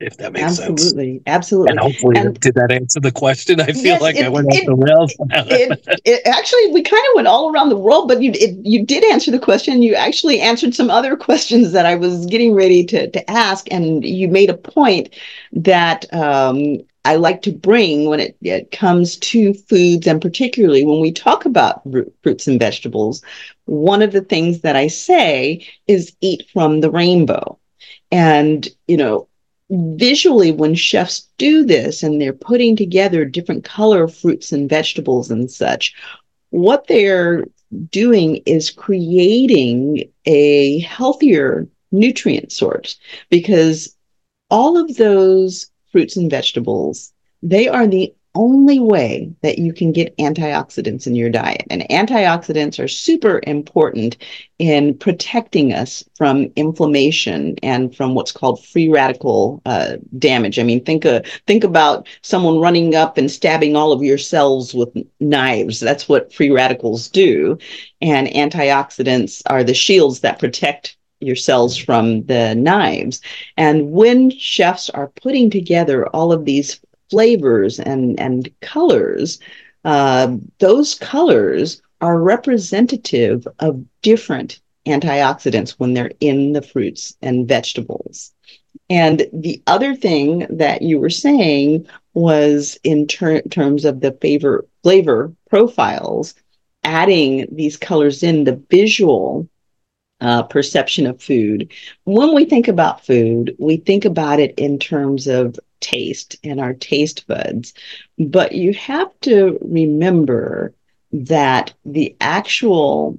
if that makes sense. Absolutely. Absolutely. And hopefully, And did that answer the question? I feel yes, like I it, went off it the rails. It, it actually, we kind of went all around the world, but you it, you did answer the question. You actually answered some other questions that I was getting ready to to ask, and you made a point that um, I like to bring when it, it comes to foods, and particularly when we talk about fruits and vegetables. One of the things that I say is eat from the rainbow, and you know visually when chefs do this and they're putting together different color fruits and vegetables and such, what they're doing is creating a healthier nutrient source, because all of those fruits and vegetables, they are the only way that you can get antioxidants in your diet. And antioxidants are super important in protecting us from inflammation and from what's called free radical uh, damage. I mean, think, uh, think about someone running up and stabbing all of your cells with knives. That's what free radicals do. And antioxidants are the shields that protect your cells from the knives. And when chefs are putting together all of these flavors and, and colors, uh, those colors are representative of different antioxidants when they're in the fruits and vegetables. And the other thing that you were saying was in ter- terms of the favor- flavor profiles, adding these colors in, the visual Uh, perception of food. When we think about food, we think about it in terms of taste and our taste buds. But you have to remember that the actual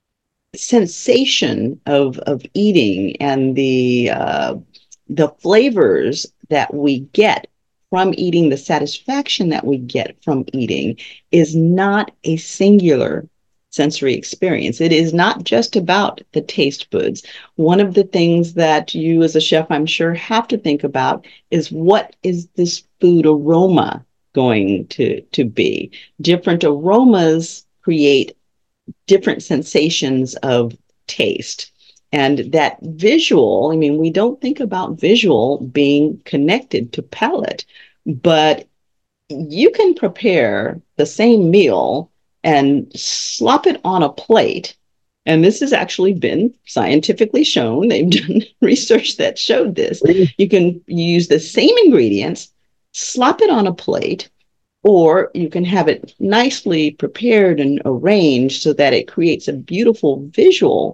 sensation of, of eating and the, uh, the flavors that we get from eating, the satisfaction that we get from eating, is not a singular sensory experience. It is not just about the taste buds. One of the things that you as a chef, I'm sure, have to think about is, what is this food aroma going to, to be? Different aromas create different sensations of taste. And that visual, I mean, we don't think about visual being connected to palate, but you can prepare the same meal and slop it on a plate. And this has actually been scientifically shown. They've done research that showed this. You can use the same ingredients, slop it on a plate, or you can have it nicely prepared and arranged so that it creates a beautiful visual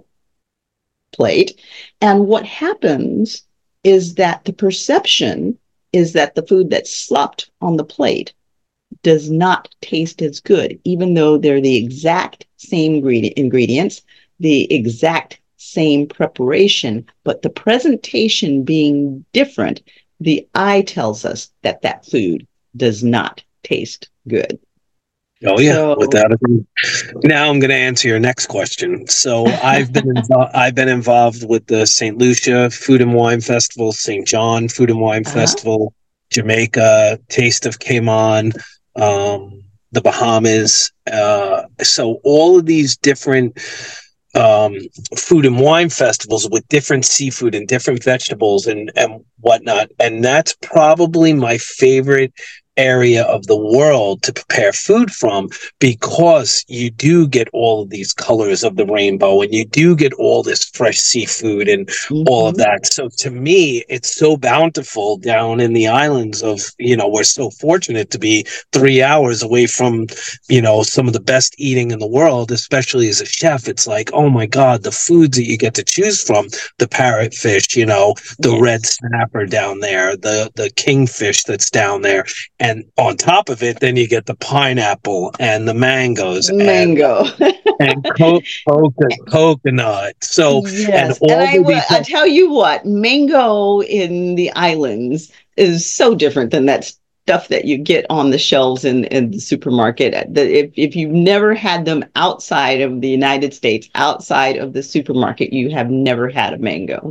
plate. And what happens is that the perception is that the food that's slopped on the plate does not taste as good, even though they're the exact same ingredient, ingredients, the exact same preparation, but the presentation being different, the eye tells us that that food does not taste good. Oh yeah, so, without a doubt. Now I'm going to answer your next question. So I've been invo- I've been involved with the Saint Lucia Food and Wine Festival, Saint John Food and Wine uh-huh. Festival, Jamaica Taste of Cayman, um, the Bahamas. Uh, so all of these different um, food and wine festivals with different seafood and different vegetables and, and whatnot. And that's probably my favorite area of the world to prepare food from, because you do get all of these colors of the rainbow and you do get all this fresh seafood and mm-hmm. all of that. So to me, it's so bountiful down in the islands of, you know, we're so fortunate to be three hours away from, you know, some of the best eating in the world, especially as a chef. It's like, oh my God, the foods that you get to choose from, the parrotfish, you know, the yes. red snapper down there, the, the kingfish that's down there. And on top of it, then you get the pineapple and the mangoes, mango, and, and co- co- coconut. So, yes, and, all and I, the will, I tell you what, mango in the islands is so different than that stuff that you get on the shelves in, in the supermarket. If if you've never had them outside of the United States, outside of the supermarket, you have never had a mango.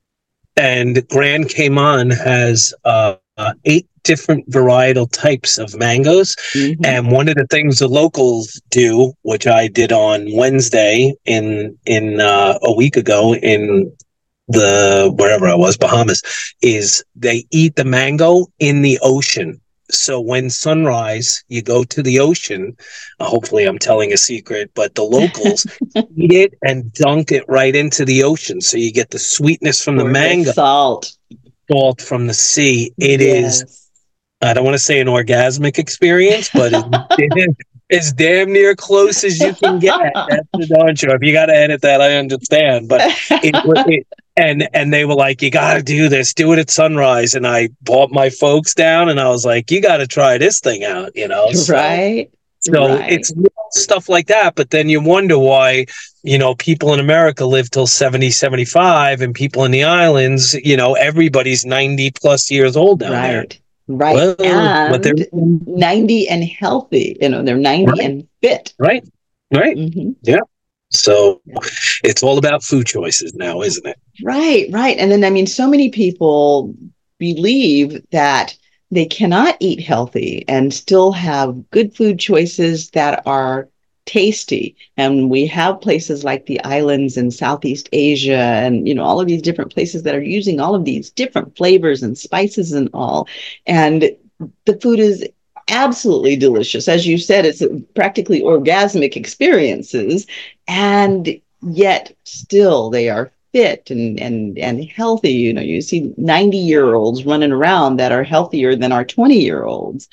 And Grand Cayman has uh, uh, eight different varietal types of mangoes. Mm-hmm. And one of the things the locals do, which I did on Wednesday in in uh, a week ago in the wherever I was, Bahamas, is they eat the mango in the ocean. So when sunrise, you go to the ocean. Uh, hopefully, I'm telling a secret, but the locals eat it and dunk it right into the ocean. So you get the sweetness from the For the mango, salt. salt from the sea. It Yes. is, I don't want to say an orgasmic experience, but it's as damn near close as you can get. That's the darn sure. If you got to edit that, I understand. But it, it and and they were like, you got to do this, do it at sunrise. And I brought my folks down, and I was like, you got to try this thing out, you know. So, Right. so right. it's stuff like that. But then you wonder why, you know, people in America live till seventy, seventy-five, and people in the islands, you know, everybody's ninety plus years old down right. there. Right. Well, but they're And ninety and healthy. You know, they're ninety Right. and fit. right, right, hmm yeah. So it's all about food choices now, isn't it? Right, right. And then, I mean, so many people believe that they cannot eat healthy and still have good food choices that are tasty. And we have places like the islands in Southeast Asia and, you know, all of these different places that are using all of these different flavors and spices and all. And the food is absolutely delicious. As you said, it's practically orgasmic experiences. And yet still they are fit and and and healthy. You know, you see ninety year olds running around that are healthier than our twenty year olds.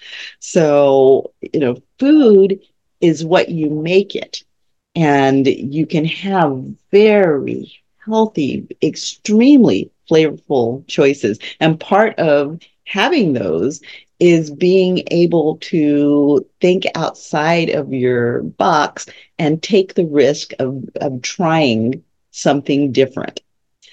So, you know, food is what you make it, and you can have very healthy, extremely flavorful choices. And part of having those is being able to think outside of your box and take the risk of, of trying something different.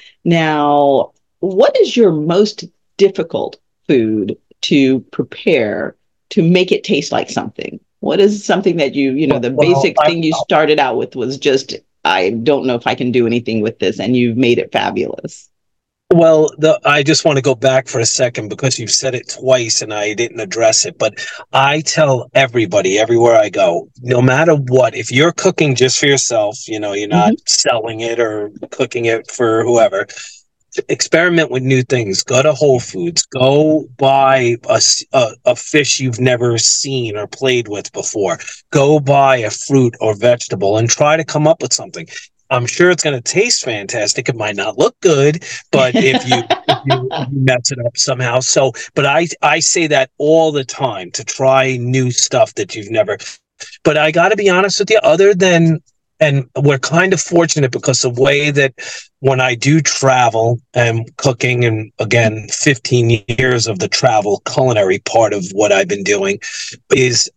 Now, what is your most difficult food to prepare to make it taste like something? What is something that you, you know, the Well, basic I, thing you started out with was just, I don't know if I can do anything with this, and you've made it fabulous? well, the, I just want to go back for a second because you've said it twice and I didn't address it. But I tell everybody everywhere I go, no matter what, if you're cooking just for yourself, you know, you're not Mhm. selling it or cooking it for whoever. Experiment with new things. Go to Whole Foods. Go buy a, s- a, a fish you've never seen or played with before. Go buy a fruit or vegetable and try to come up with something. I'm sure it's going to taste fantastic. It might not look good, but if you if you, if you mess it up somehow, so. But I I say that all the time to try new stuff that you've never. But I got to be honest with you. Other than and we're kind of fortunate because the way that when I do travel and cooking, and again, fifteen years of the travel culinary part of what I've been doing is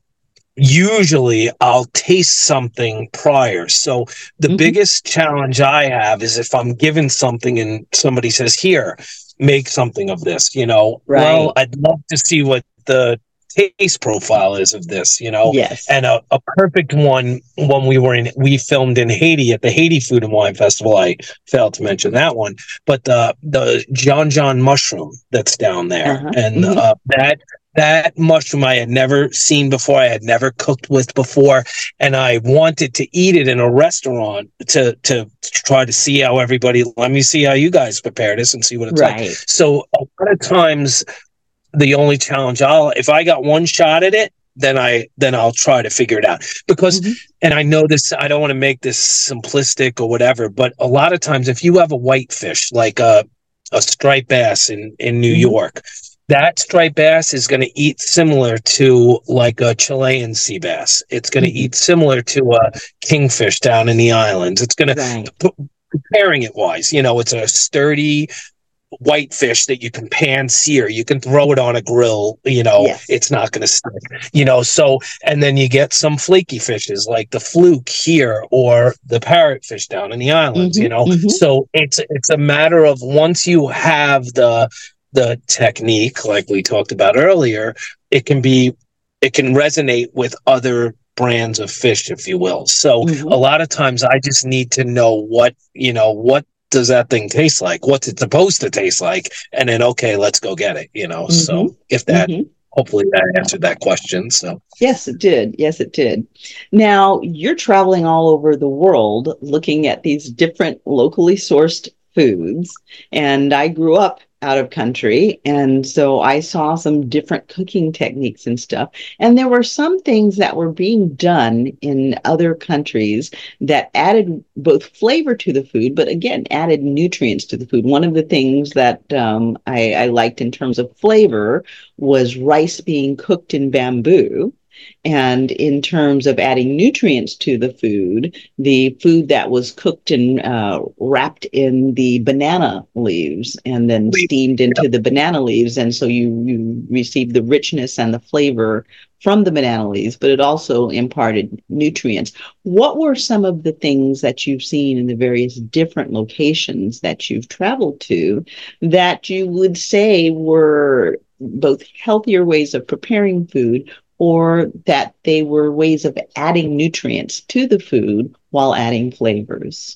usually I'll taste something prior. So the Mhm. biggest challenge I have is if I'm given something and somebody says, here, make something of this, you know, well, Right. I'd love to see what the taste profile is of this, you know, Yes. and a, a perfect one when we were in, we filmed in Haiti at the Haiti Food and Wine Festival. I failed to mention that one, but the, the John John mushroom that's down there Uh-huh. and Mhm. uh, that that mushroom I had never seen before. I had never cooked with before. And I wanted to eat it in a restaurant to, to, to try to see how everybody, let me see how you guys prepare this and see what it's like. Right. So a lot of times the only challenge I'll, if I got one shot at it, then I, then I'll try to figure it out because, Mhm. and I know this, I don't want to make this simplistic or whatever, but a lot of times if you have a white fish, like a, a striped bass in, in New Mhm. York, that striped bass is going to eat similar to like a Chilean sea bass. It's going to Mhm. eat similar to a kingfish down in the islands. It's going to, Right. preparing it wise, you know, it's a sturdy white fish that you can pan sear. You can throw it on a grill, you know, Yes. it's not going to stick, you know. So, and then you get some flaky fishes like the fluke here or the parrotfish down in the islands, you Mhm. know. Mhm. So it's it's a matter of once you have the the technique, like we talked about earlier, it can be it can resonate with other brands of fish, if you will. So Mhm. a lot of times I just need to know what, you know, what does that thing taste like? What's it supposed to taste like? And then, okay, let's go get it, you know? So Mhm. if that, Mhm. hopefully that answered that question. So, Yes, it did. Yes, it did. Now, you're traveling all over the world looking at these different locally sourced foods. And I grew up out of country. And so I saw some different cooking techniques and stuff. And there were some things that were being done in other countries that added both flavor to the food, but again, added nutrients to the food. One of the things that um, I, I liked in terms of flavor was rice being cooked in bamboo. And in terms of adding nutrients to the food, the food that was cooked and uh, wrapped in the banana leaves and then steamed into the banana leaves. And so you, you receive the richness and the flavor from the banana leaves, but it also imparted nutrients. What were some of the things that you've seen in the various different locations that you've traveled to that you would say were both healthier ways of preparing food, or that they were ways of adding nutrients to the food while adding flavors?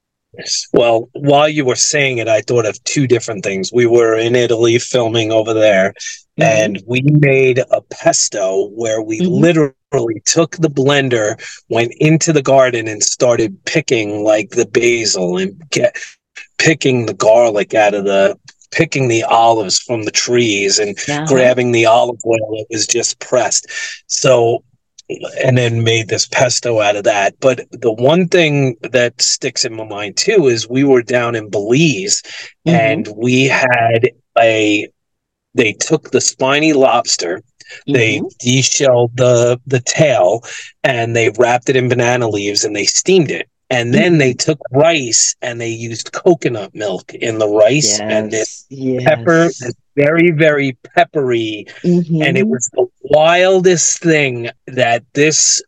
Well, while you were saying it, I thought of two different things. We were in Italy filming over there, mm-hmm. and we made a pesto where we mm-hmm. literally took the blender, went into the garden, and started picking like the basil and get picking the garlic out of the picking the olives from the trees and uh-huh. grabbing the olive oil that was just pressed. So, and then made this pesto out of that. But the one thing that sticks in my mind too is we were down in Belize, mm-hmm. and we had a, they took the spiny lobster, mm-hmm. they deshelled the, the tail, and they wrapped it in banana leaves and they steamed it. And then they took rice and they used coconut milk in the rice, yes, and this yes. pepper is very, very peppery. Mm-hmm. And it was the wildest thing that this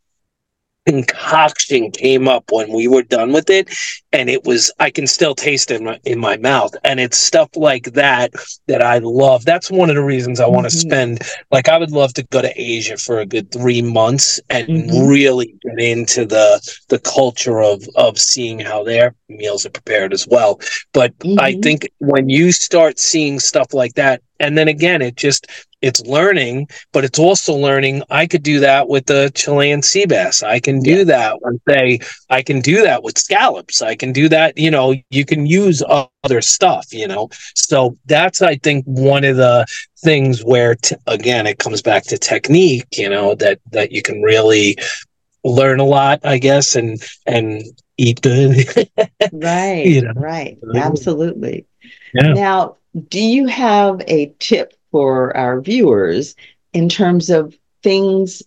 concoction came up when we were done with it. And it was, I can still taste it in my, in my mouth. And it's stuff like that that I love. That's one of the reasons I want to mm-hmm. spend, like, I would love to go to Asia for a good three months and mm-hmm. really get into the the culture of, of seeing how their meals are prepared as well. But mm-hmm. I think when you start seeing stuff like that, and then again, it just, it's learning, but it's also learning. I could do that with the Chilean sea bass. I can do yes. that with, say, I can do that with scallops. I can do that, you know, you can use other stuff, you know. So that's, I think, one of the things where, t- again, it comes back to technique, you know, that, that you can really learn a lot, I guess, and, and eat good. Right, you know? Right. Absolutely. Yeah. Now, do you have a tip for our viewers in terms of things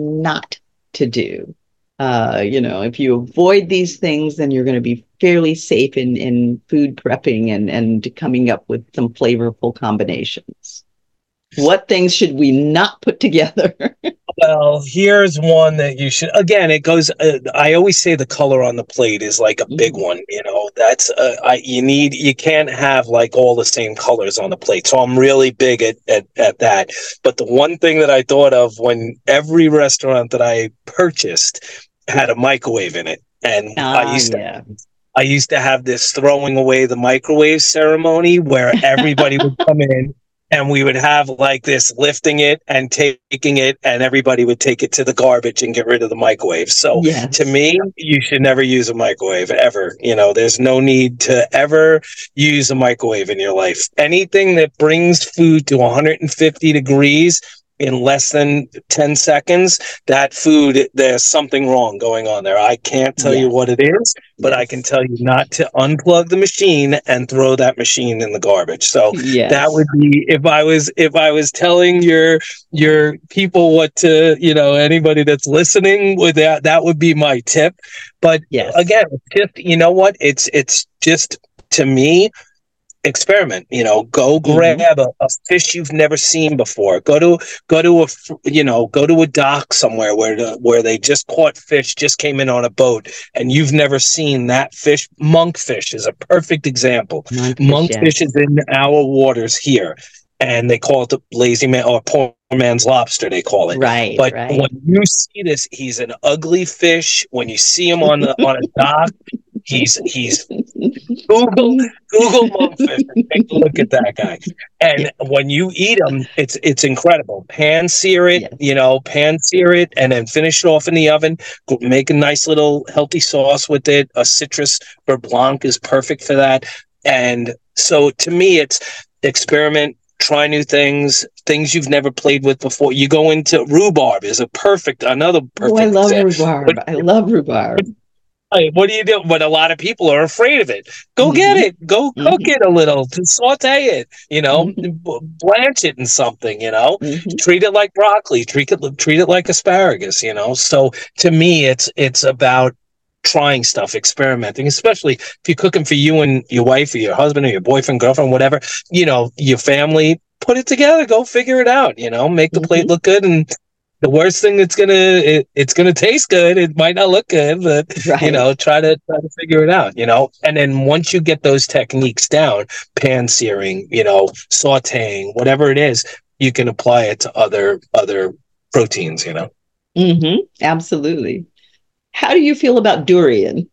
not to do? Uh, you know, if you avoid these things, then you're going to be fairly safe in, in food prepping and, and coming up with some flavorful combinations. What things should we not put together? Well, here's one that you should, again, it goes, uh, I always say the color on the plate is like a big mm-hmm. one, you know, that's, uh, I, you need, you can't have like all the same colors on the plate. So I'm really big at, at, at that. But the one thing that I thought of when every restaurant that I purchased had a microwave in it. And ah, I used to, yeah. I used to have this throwing away the microwave ceremony where everybody would come in. And we would have like this lifting it and taking it, and everybody would take it to the garbage and get rid of the microwave. So yes. to me, you should never use a microwave ever. You know, there's no need to ever use a microwave in your life. Anything that brings food to one hundred fifty degrees in less than ten seconds, that food, there's something wrong going on there. I can't tell yes. you what it is, but yes. I can tell you not to unplug the machine and throw that machine in the garbage. So yes. that would be, if I was, if I was telling your, your people what to, you know, anybody that's listening with that, that would be my tip. But yes. again, just, you know what, it's, it's just, to me, experiment, you know, go grab mm-hmm. a, a fish you've never seen before. Go to, go to a, you know, go to a dock somewhere where the, where they just caught fish, just came in on a boat, and you've never seen that fish. Monkfish is a perfect example. Monkfish, Monkfish yes. is in our waters here, and they call it the lazy man or poor man's lobster, they call it. Right. But right. when you see this, he's an ugly fish. When you see him on the on a dock, he's he's Google Google monkfish and take a look at that guy. And yeah. when you eat them, it's it's incredible. Pan sear it, yes. you know, pan sear it, and then finish it off in the oven. Make a nice little healthy sauce with it. A citrus beurre blanc is perfect for that. and so to me, it's experiment, try new things, things you've never played with before. You go into rhubarb is a perfect, another Oh, I perfect love example. rhubarb. What, I love rhubarb. what do you do? But a lot of people are afraid of it. Go get Mm-hmm. it. Go cook Mm-hmm. it a little, to saute it, you know, Mm-hmm. blanch it in something, you know, Mm-hmm. treat it like broccoli, treat it, treat it like asparagus, you know? So to me, it's, it's about trying stuff, experimenting, especially if you're cooking for you and your wife or your husband or your boyfriend, girlfriend, whatever, you know, your family, put it together, go figure it out, you know, make the plate Mm-hmm. look good. And the worst thing that's gonna it, it's gonna taste good. It might not look good, but you Right. know, try to try to figure it out. You know, and then once you get those techniques down, pan searing, you know, sautéing, whatever it is, you can apply it to other other proteins. You know. Mm-hmm. Absolutely. How do you feel about durian?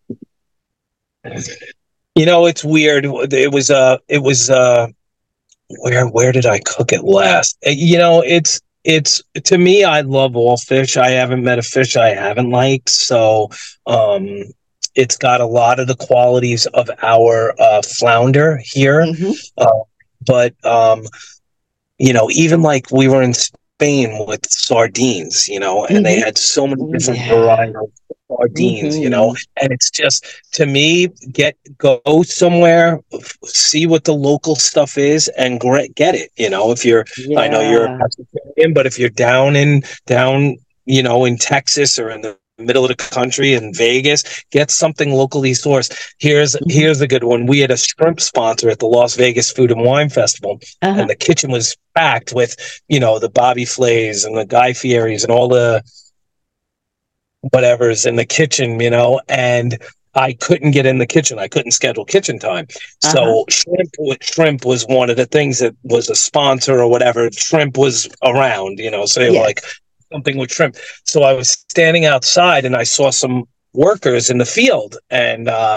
You know, it's weird. It was uh, it was uh, where where did I cook it last? Uh, You know, it's it's to me, I love all fish. I haven't met a fish I haven't liked. So um it's got a lot of the qualities of our uh, flounder here. Mm-hmm. Uh, but um, you know, even like we were in Spain with sardines, you know, and they Mm-hmm. had so many Oh, different yeah. varieties of sardines, you know, Mm-hmm. and it's just to me, get go somewhere, f- see what the local stuff is, and gre- get it. You know, if you're, I know you're a Yeah. pescatarian, but if you're down in down, you know, in Texas or in the middle of the country in Vegas, get something locally sourced. Here's Mm-hmm. here's a good one. We had a shrimp sponsor at the Las Vegas Food and Wine Festival, Uh-huh. and the kitchen was packed with, you know, the Bobby Flays and the Guy Fieri's and all the whatever's in the kitchen, you know, and I couldn't get in the kitchen. I couldn't schedule kitchen time. Uh-huh. So shrimp, shrimp was one of the things that was a sponsor or whatever. Shrimp was around, you know, so they were like Yes. something with shrimp. So I was standing outside and I saw some workers in the field, and uh,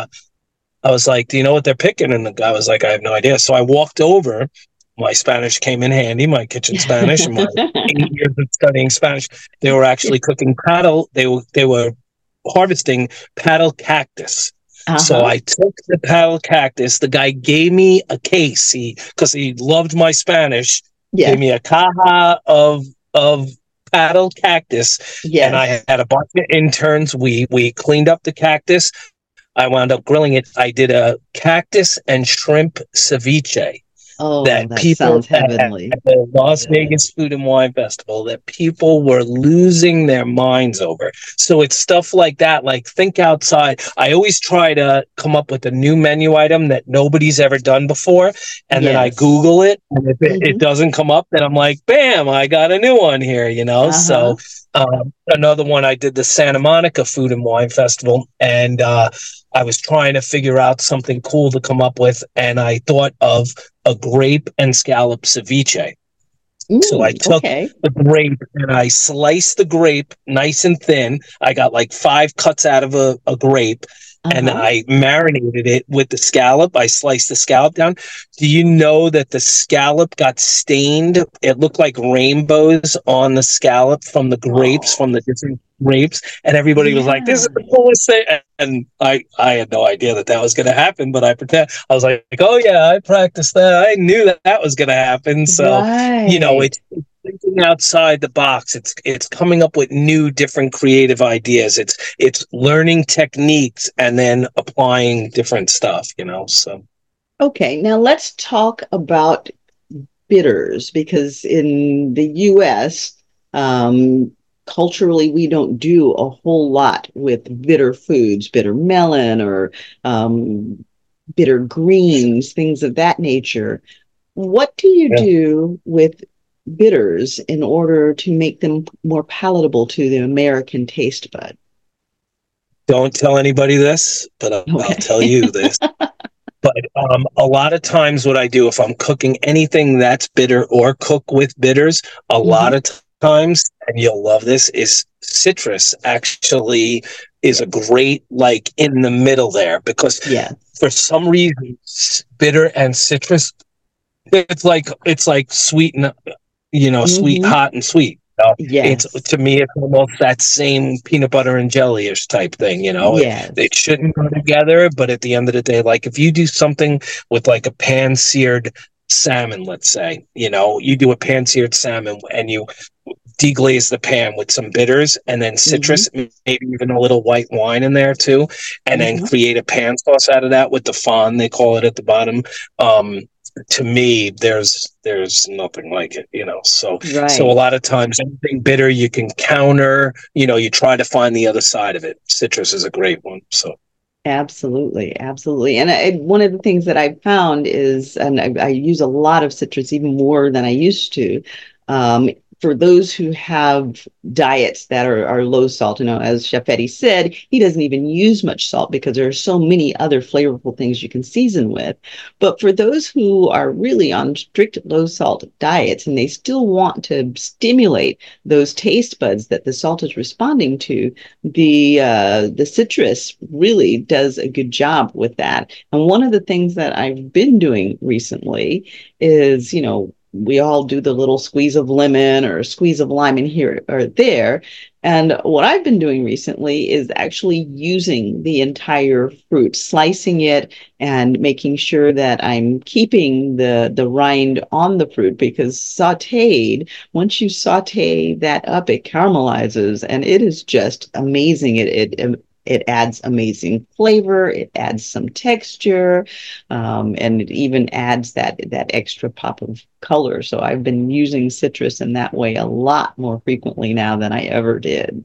I was like, "Do you know what they're picking?" And the guy was like, "I have no idea." So I walked over. My Spanish came in handy, my kitchen Spanish, and my eight years of studying Spanish. They were actually cooking paddle. They were they were harvesting paddle cactus. So Uh-huh. I took the paddle cactus. The guy gave me a case. He because he loved my Spanish. Gave Yeah. me a caja of of paddle cactus, and I Yes. had a bunch of interns. We we cleaned up the cactus. I wound up grilling it. I did a cactus and shrimp ceviche Oh, that that people sounds at, heavenly. at the Las Yeah. Vegas Food and Wine Festival, that people were losing their minds over. So it's stuff like that. Like, think outside. I always try to come up with a new menu item that nobody's ever done before, and then I Yes. Google it, and if it, it Mm-hmm. doesn't come up, then I'm like, bam, I got a new one here. You know. Uh-huh. So um, another one, I did the Santa Monica Food and Wine Festival, and uh, I was trying to figure out something cool to come up with, and I thought of a grape and scallop ceviche. So I Mm, took okay. the grape and I sliced the grape nice and thin. I got like five cuts out of a, a grape, and Uh-huh. I marinated it with the scallop. I sliced the scallop down. Do you know that the scallop got stained? It looked like rainbows on the scallop from the grapes, Oh, from the different grapes. And everybody was like, "This is yeah. the coolest thing." And I, I had no idea that that was going to happen, but I pretend I was like, "Oh yeah, I practiced that. I knew that that was going to happen." So, you know, Right. it's thinking outside the box. It's it's coming up with new, different, creative ideas. It's it's learning techniques and then applying different stuff. You know, so Okay, now let's talk about bitters because in the U S, um, culturally, we don't do a whole lot with bitter foods, bitter melon or um, bitter greens, things of that nature. What do you yeah. do with bitters in order to make them more palatable to the American taste bud? Don't tell anybody this, but I'll, I'll Okay. tell you this. But um, a lot of times, what I do if I'm cooking anything that's bitter or cook with bitters, a lot Hmm. of t- times, and you'll love this, is citrus actually is a Yes. great like in the middle there because Yes. for some reason, bitter and citrus, it's like it's like sweet and you know, sweet, Hmm. hot and sweet. know? It's Yes. to me, it's almost that same peanut butter and jelly-ish type thing. You know, it, Yes. it shouldn't go together, but at the end of the day, like if you do something with like a pan-seared salmon, let's say, you know, you do a pan-seared salmon and you deglaze the pan with some bitters and then Mm-hmm. citrus, maybe even a little white wine in there too, and then Mm-hmm. create a pan sauce out of that with the fond, they call it at the bottom. Um, to me, there's there's nothing like it, you know. So so a Right. lot of times anything bitter you can counter, you know, you try to find the other side of it. Citrus is a great one. So Absolutely, absolutely. And I, one of the things that I found is, and I, I use a lot of citrus, even more than I used to. Um, for those who have diets that are, are low salt, you know, as Chef Eddie said, he doesn't even use much salt because there are so many other flavorful things you can season with. But for those who are really on strict low salt diets and they still want to stimulate those taste buds that the salt is responding to, the uh, the citrus really does a good job with that. And one of the things that I've been doing recently is, you know, we all do the little squeeze of lemon or squeeze of lime in here or there. And what I've been doing recently is actually using the entire fruit, slicing it and making sure that I'm keeping the, the rind on the fruit, because sauteed, once you saute that up, it caramelizes and it is just amazing. It, it, it adds amazing flavor. It adds some texture, um, and it even adds that that extra pop of color. So I've been using citrus in that way a lot more frequently now than I ever did.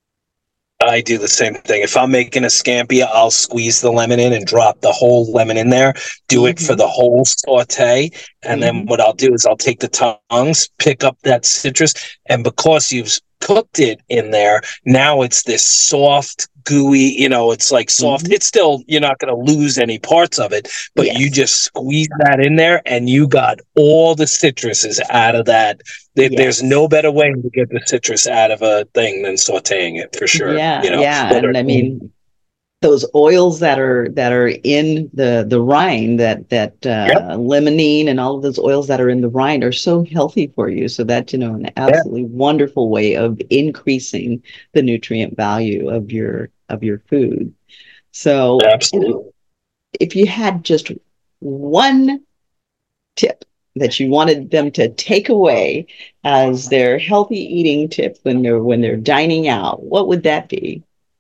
I do the same thing. If I'm making a scampi, I'll squeeze the lemon in and drop the whole lemon in there, do it for Mm-hmm. the whole saute. And then Mm-hmm. what I'll do is I'll take the tongs, pick up that citrus, and because you've cooked it in there, now it's this soft, gooey, you know, it's like soft. Mm-hmm. It's still, you're not going to lose any parts of it, but you Yes. just squeeze that in there and you got all the citruses out of that. There's Yes. no better way to get the citrus out of a thing than sauteing it for sure. Yeah. You know, Yeah. whether And I mean, those oils that are that are in the the rind, that that yep, uh, limonene and all of those oils that are in the rind are so healthy for you. So that's, you know, an yeah, absolutely wonderful way of increasing the nutrient value of your of your food. So, you know, absolutely. if you had just one tip that you wanted them to take away as their healthy eating tip when they're when they're dining out, what would that be?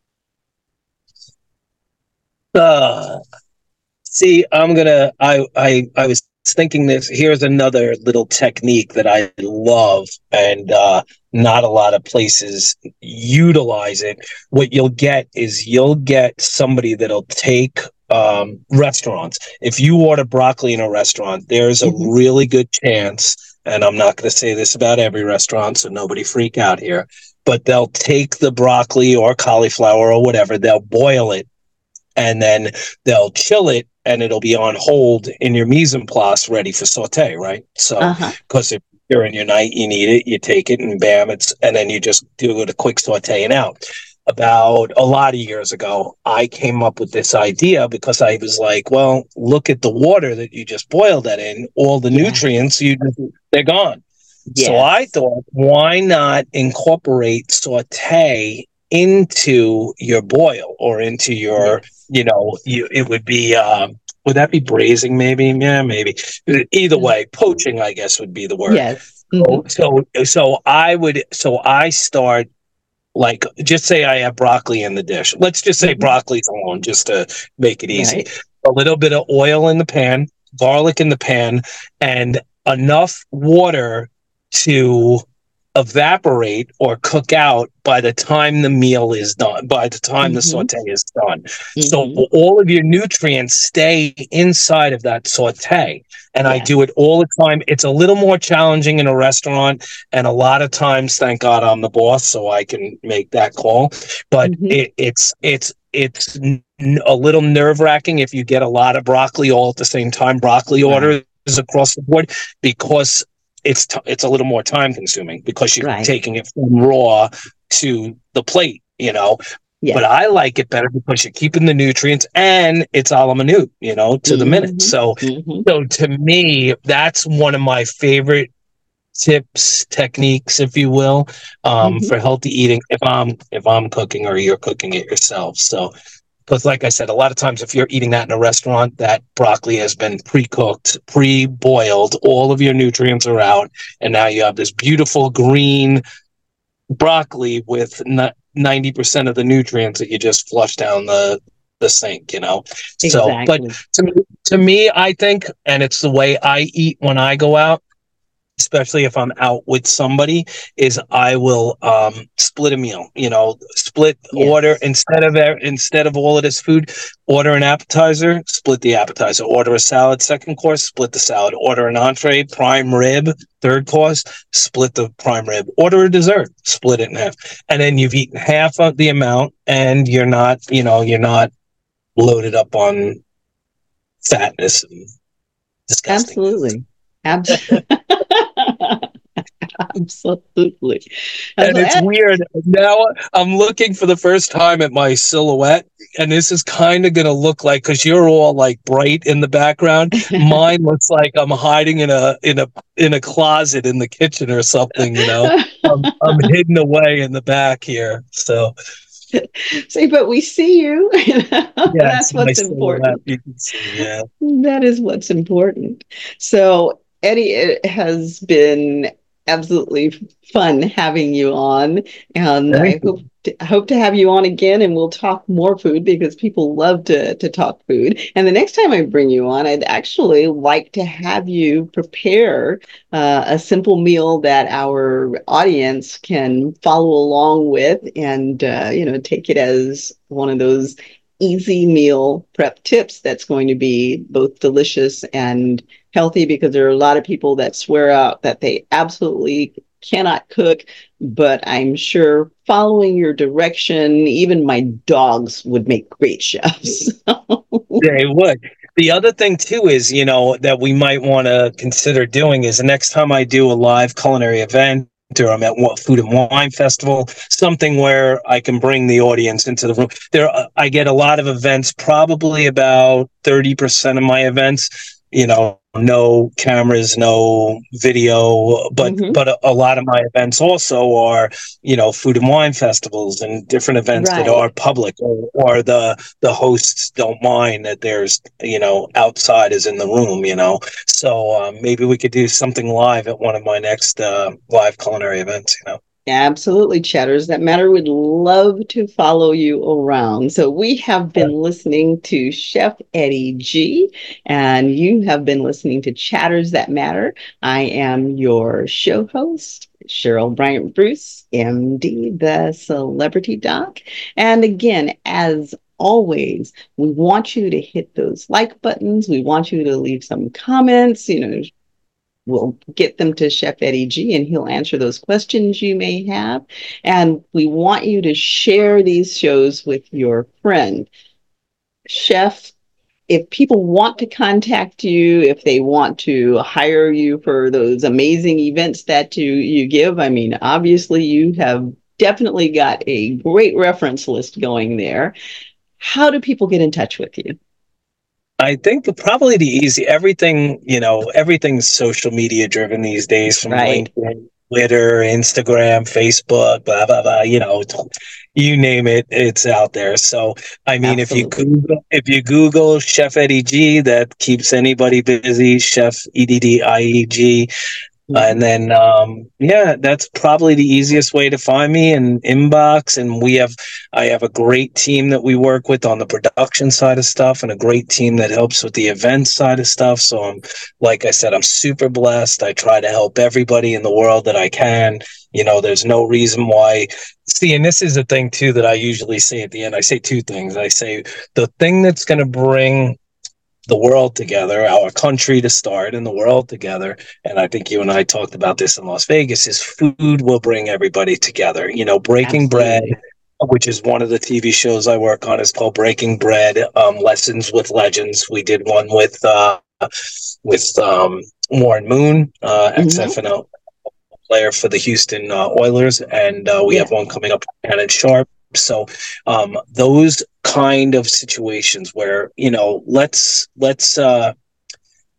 Uh, see, I'm gonna. I I I was thinking this. Here's another little technique that I love, and uh, not a lot of places utilize it. What you'll get is you'll get somebody that'll take um, restaurants. If you order broccoli in a restaurant, there's a Mm-hmm. really good chance, and I'm not going to say this about every restaurant, so nobody freak out here. But they'll take the broccoli or cauliflower or whatever, they'll boil it and then they'll chill it and it'll be on hold in your mise en place ready for saute, right? So, Uh-huh. because if during your night you need it, you take it and bam, it's, and then you just do it a quick saute and out. About a lot of years ago, I came up with this idea because I was like, well, look at the water that you just boiled that in, all the Yeah. nutrients, you just, they're gone. So I Yes. thought, why not incorporate saute into your boil or into your, Yes. you know, you, it would be, um, would that be braising maybe? Yeah, maybe. Either Mm. way, poaching, I guess, would be the word. Yes. Hmm. So, so, so I would, so I start like, just say I have broccoli in the dish. Let's just say Hmm. broccoli's alone, just to make it easy. Right. A little bit of oil in the pan, garlic in the pan, and enough water to evaporate or cook out by the time the meal is done, by the time the Hmm. saute is done. So Hmm. all of your nutrients stay inside of that saute. And I do Yes. it all the time. It's a little more challenging in a restaurant. And a lot of times, thank God I'm the boss, so I can make that call. But Hmm. it, it's, it's, it's a little nerve wracking if you get a lot of broccoli all at the same time, broccoli Right. orders across the board, because it's t- it's a little more time consuming because you're Right. taking it from raw to the plate, you know. But Yes. I like it better because you're keeping the nutrients and it's a la minute, you know, to the minute. Hmm. So, Hmm. so to me, that's one of my favorite tips, techniques, if you will, um, Mm-hmm. for healthy eating if I'm if I'm cooking or you're cooking it yourself. So, because like I said, a lot of times if you're eating that in a restaurant, that broccoli has been pre-cooked, pre-boiled, all of your nutrients are out, and now you have this beautiful green broccoli with ninety percent of the nutrients that you just flush down the the sink, you know. So, but Exactly. to me, to me, I think, and it's the way I eat when I go out, especially if I'm out with somebody, is I will um, split a meal. You know, split order Yes. instead of instead of all of this food. Order an appetizer, split the appetizer. Order a salad, second course, split the salad. Order an entree, prime rib, third course, split the prime rib. Order a dessert, split it in half, and then you've eaten half of the amount, and you're not, you know, you're not loaded up on fatness and disgustingness. Absolutely. Absolutely. Absolutely. And it's Absolutely. weird. Now I'm looking for the first time at my silhouette, and this is kind of going to look like, because you're all like bright in the background. Mine looks like I'm hiding in a in a in a closet in the kitchen or something. You know, I'm, I'm hidden away in the back here. So See, but we see you. yeah, That's it's my what's silhouette. important. You can see. Yeah. That is what's important. So, Eddie, it has been absolutely fun having you on, and Thank I hope you. to, hope to have you on again, and we'll talk more food because people love to to talk food. And the next time I bring you on, I'd actually like to have you prepare uh, a simple meal that our audience can follow along with, and uh, you know, take it as one of those easy meal prep tips that's going to be both delicious and healthy, because there are a lot of people that swear out that they absolutely cannot cook, but I'm sure following your direction, even my dogs would make great chefs. They would. The other thing too is, you know, that we might want to consider doing is the next time I do a live culinary event, or I'm at what Food and Wine Festival, something where I can bring the audience into the room. There, I get a lot of events. Probably about thirty percent of my events, you know, no cameras, no video, but Hmm. but a, a lot of my events also are, you know, food and wine festivals and different events that Right. are public, or, or the the hosts don't mind that there's, you know, outsiders in the room, you know. So um, maybe we could do something live at one of my next uh, live culinary events, you know. Absolutely, Chatters That Matter would love to follow you around. So we have been listening to Chef Eddie G, and you have been listening to Chatters That Matter. I am your show host, Cheryl Bryant Bruce, M D, the Celebrity Doc. And again, as always, we want you to hit those like buttons. We want you to leave some comments, you know, we'll get them to Chef Eddie G, and he'll answer those questions you may have. And we want you to share these shows with your friend. Chef, if people want to contact you, if they want to hire you for those amazing events that you, you give, I mean, obviously you have definitely got a great reference list going there. How do people get in touch with you? I think probably the easy everything, you know, everything's social media driven these days, from Right. LinkedIn, Twitter, Instagram, Facebook, blah blah blah. You know, you name it, it's out there. So I mean, if you Absolutely. Google, if you Google Chef Eddie G, that keeps anybody busy. Chef E D D I E G. Uh, and Mhm. then, um, yeah, that's probably the easiest way to find me, and inbox. And we have, I have a great team that we work with on the production side of stuff, and a great team that helps with the event side of stuff. So I'm, like I said, I'm super blessed. I try to help everybody in the world that I can. You know, there's no reason why. See, and this is a thing too that I usually say at the end. I say two things. I say the thing that's going to bring the world together, our country to start, and the world together. And I think you and I talked about this in Las Vegas, is food will bring everybody together. You know, Breaking Bread, Absolutely. which is one of the T V shows I work on, is called Breaking Bread, um, Lessons with Legends. We did one with, uh, with um, Warren Moon, uh, Hmm. X F N L player for the Houston uh, Oilers, and uh, we have Yeah. one coming up, Shannon Sharp. So um, those kind of situations where, you know, let's let's uh,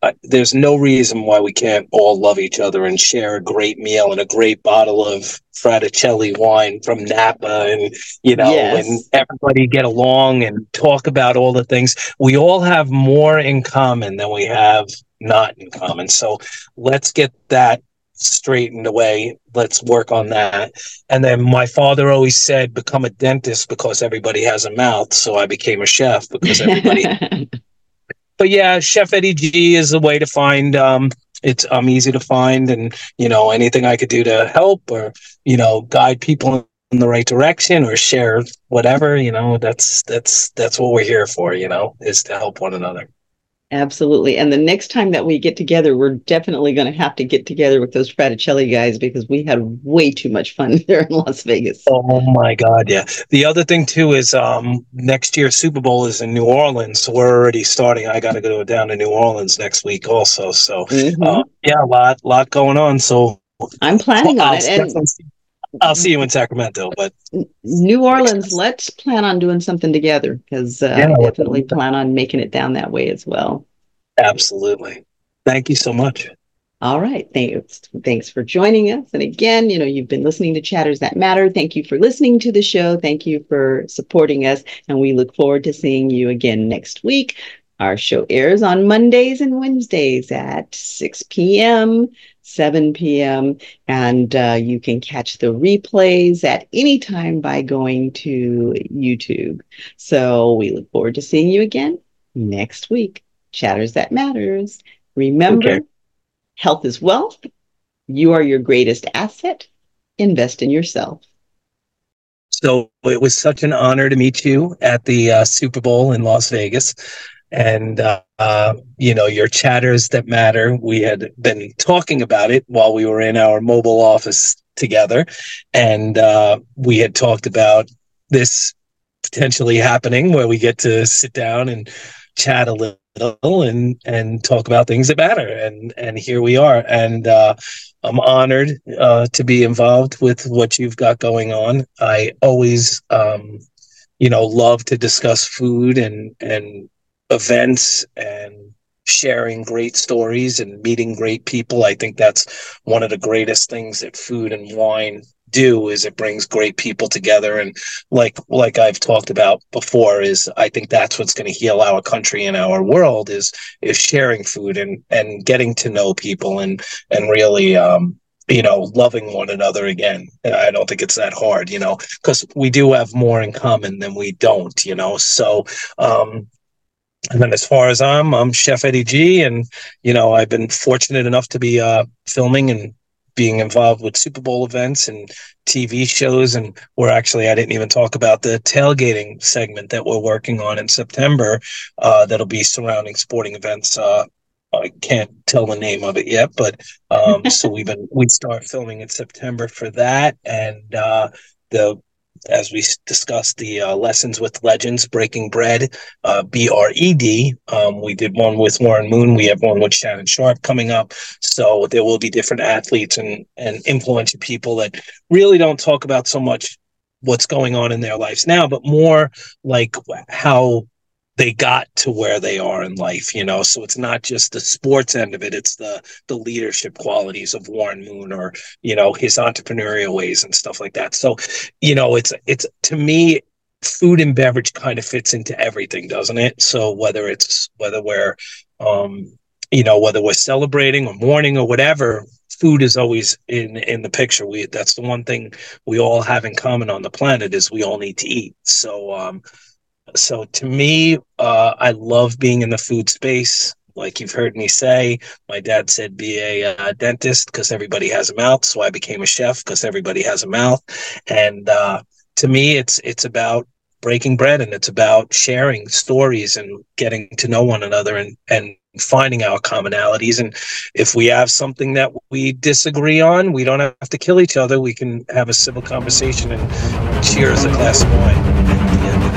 uh, there's no reason why we can't all love each other and share a great meal and a great bottle of Fraticelli wine from Napa, and you know, and Yes. everybody get along and talk about all the things. We all have more in common than we have not in common. So let's get that straightened away. Let's work on that. And then my father always said, become a dentist because everybody has a mouth. So I became a chef because everybody. But yeah, Chef Eddie G is a way to find. Um, it's I'm easy to find, and you know, anything I could do to help or you know guide people in the right direction or share whatever, you know, that's that's that's what we're here for. You know, is to help one another. Absolutely. And the next time that we get together, we're definitely going to have to get together with those Fraticelli guys because we had way too much fun there in Las Vegas. Oh my God, yeah. The other thing too is um next year's Super Bowl is in New Orleans, so we're already starting. I got to go down to New Orleans next week also. So Mm-hmm. uh, yeah, a lot lot going on. So I'm planning on I'll, it. And I'll see you in Sacramento. But New Orleans, let's plan on doing something together because uh, yeah, I definitely plan on making it down that way as well. Absolutely. Thank you so much. All right. Thanks. Thanks for joining us. And again, you know, you've been listening to Chatters That Matter. Thank you for listening to the show. Thank you for supporting us. And we look forward to seeing you again next week. Our show airs on Mondays and Wednesdays at six p.m., seven p.m. And uh, you can catch the replays at any time by going to YouTube. So we look forward to seeing you again next week. Chatters That Matters. Remember, okay. Health is wealth. You are your greatest asset. Invest in yourself. So it was such an honor to meet you at the uh, Super Bowl in Las Vegas. And, uh, uh, you know, your Chatters That Matter, we had been talking about it while we were in our mobile office together. And uh, we had talked about this potentially happening where we get to sit down and chat a little and and talk about things that matter, and and here we are, and uh I'm honored uh to be involved with what you've got going on. I always um you know love to discuss food and and events and sharing great stories and meeting great people. I think that's one of the greatest things that food and wine do, is it brings great people together. And like like I've talked about before, is I think that's what's going to heal our country and our world is is sharing food and and getting to know people and and really um you know loving one another again. I don't think it's that hard, you know, because we do have more in common than we don't, you know. So um and then as far as I'm I'm Chef Eddie G, and you know I've been fortunate enough to be uh filming and being involved with Super Bowl events and T V shows. And we're actually, I didn't even talk about the tailgating segment that we're working on in September. Uh, that'll be surrounding sporting events. Uh, I can't tell the name of it yet, but um, so we've been, we start filming in September for that. And uh, the, as we discussed, the uh, Lessons with Legends, Breaking Bread, uh, B R E D. Um, we did one with Warren Moon. We have one with Shannon Sharpe coming up. So there will be different athletes and, and influential people that really don't talk about so much what's going on in their lives now, but more like how they got to where they are in life, you know. So it's not just the sports end of it, it's the the leadership qualities of Warren Moon, or you know his entrepreneurial ways and stuff like that. So you know it's it's to me, food and beverage kind of fits into everything, doesn't it? So whether it's whether we're um you know whether we're celebrating or mourning or whatever, food is always in in the picture. We that's the one thing we all have in common on the planet, is we all need to eat. So um So to me, uh, I love being in the food space. Like you've heard me say, my dad said be a uh, dentist because everybody has a mouth. So I became a chef because everybody has a mouth. And uh, to me, it's it's about breaking bread, and it's about sharing stories and getting to know one another, and, and finding our commonalities. And if we have something that we disagree on, we don't have to kill each other. We can have a civil conversation and cheers a glass of wine at the end of it.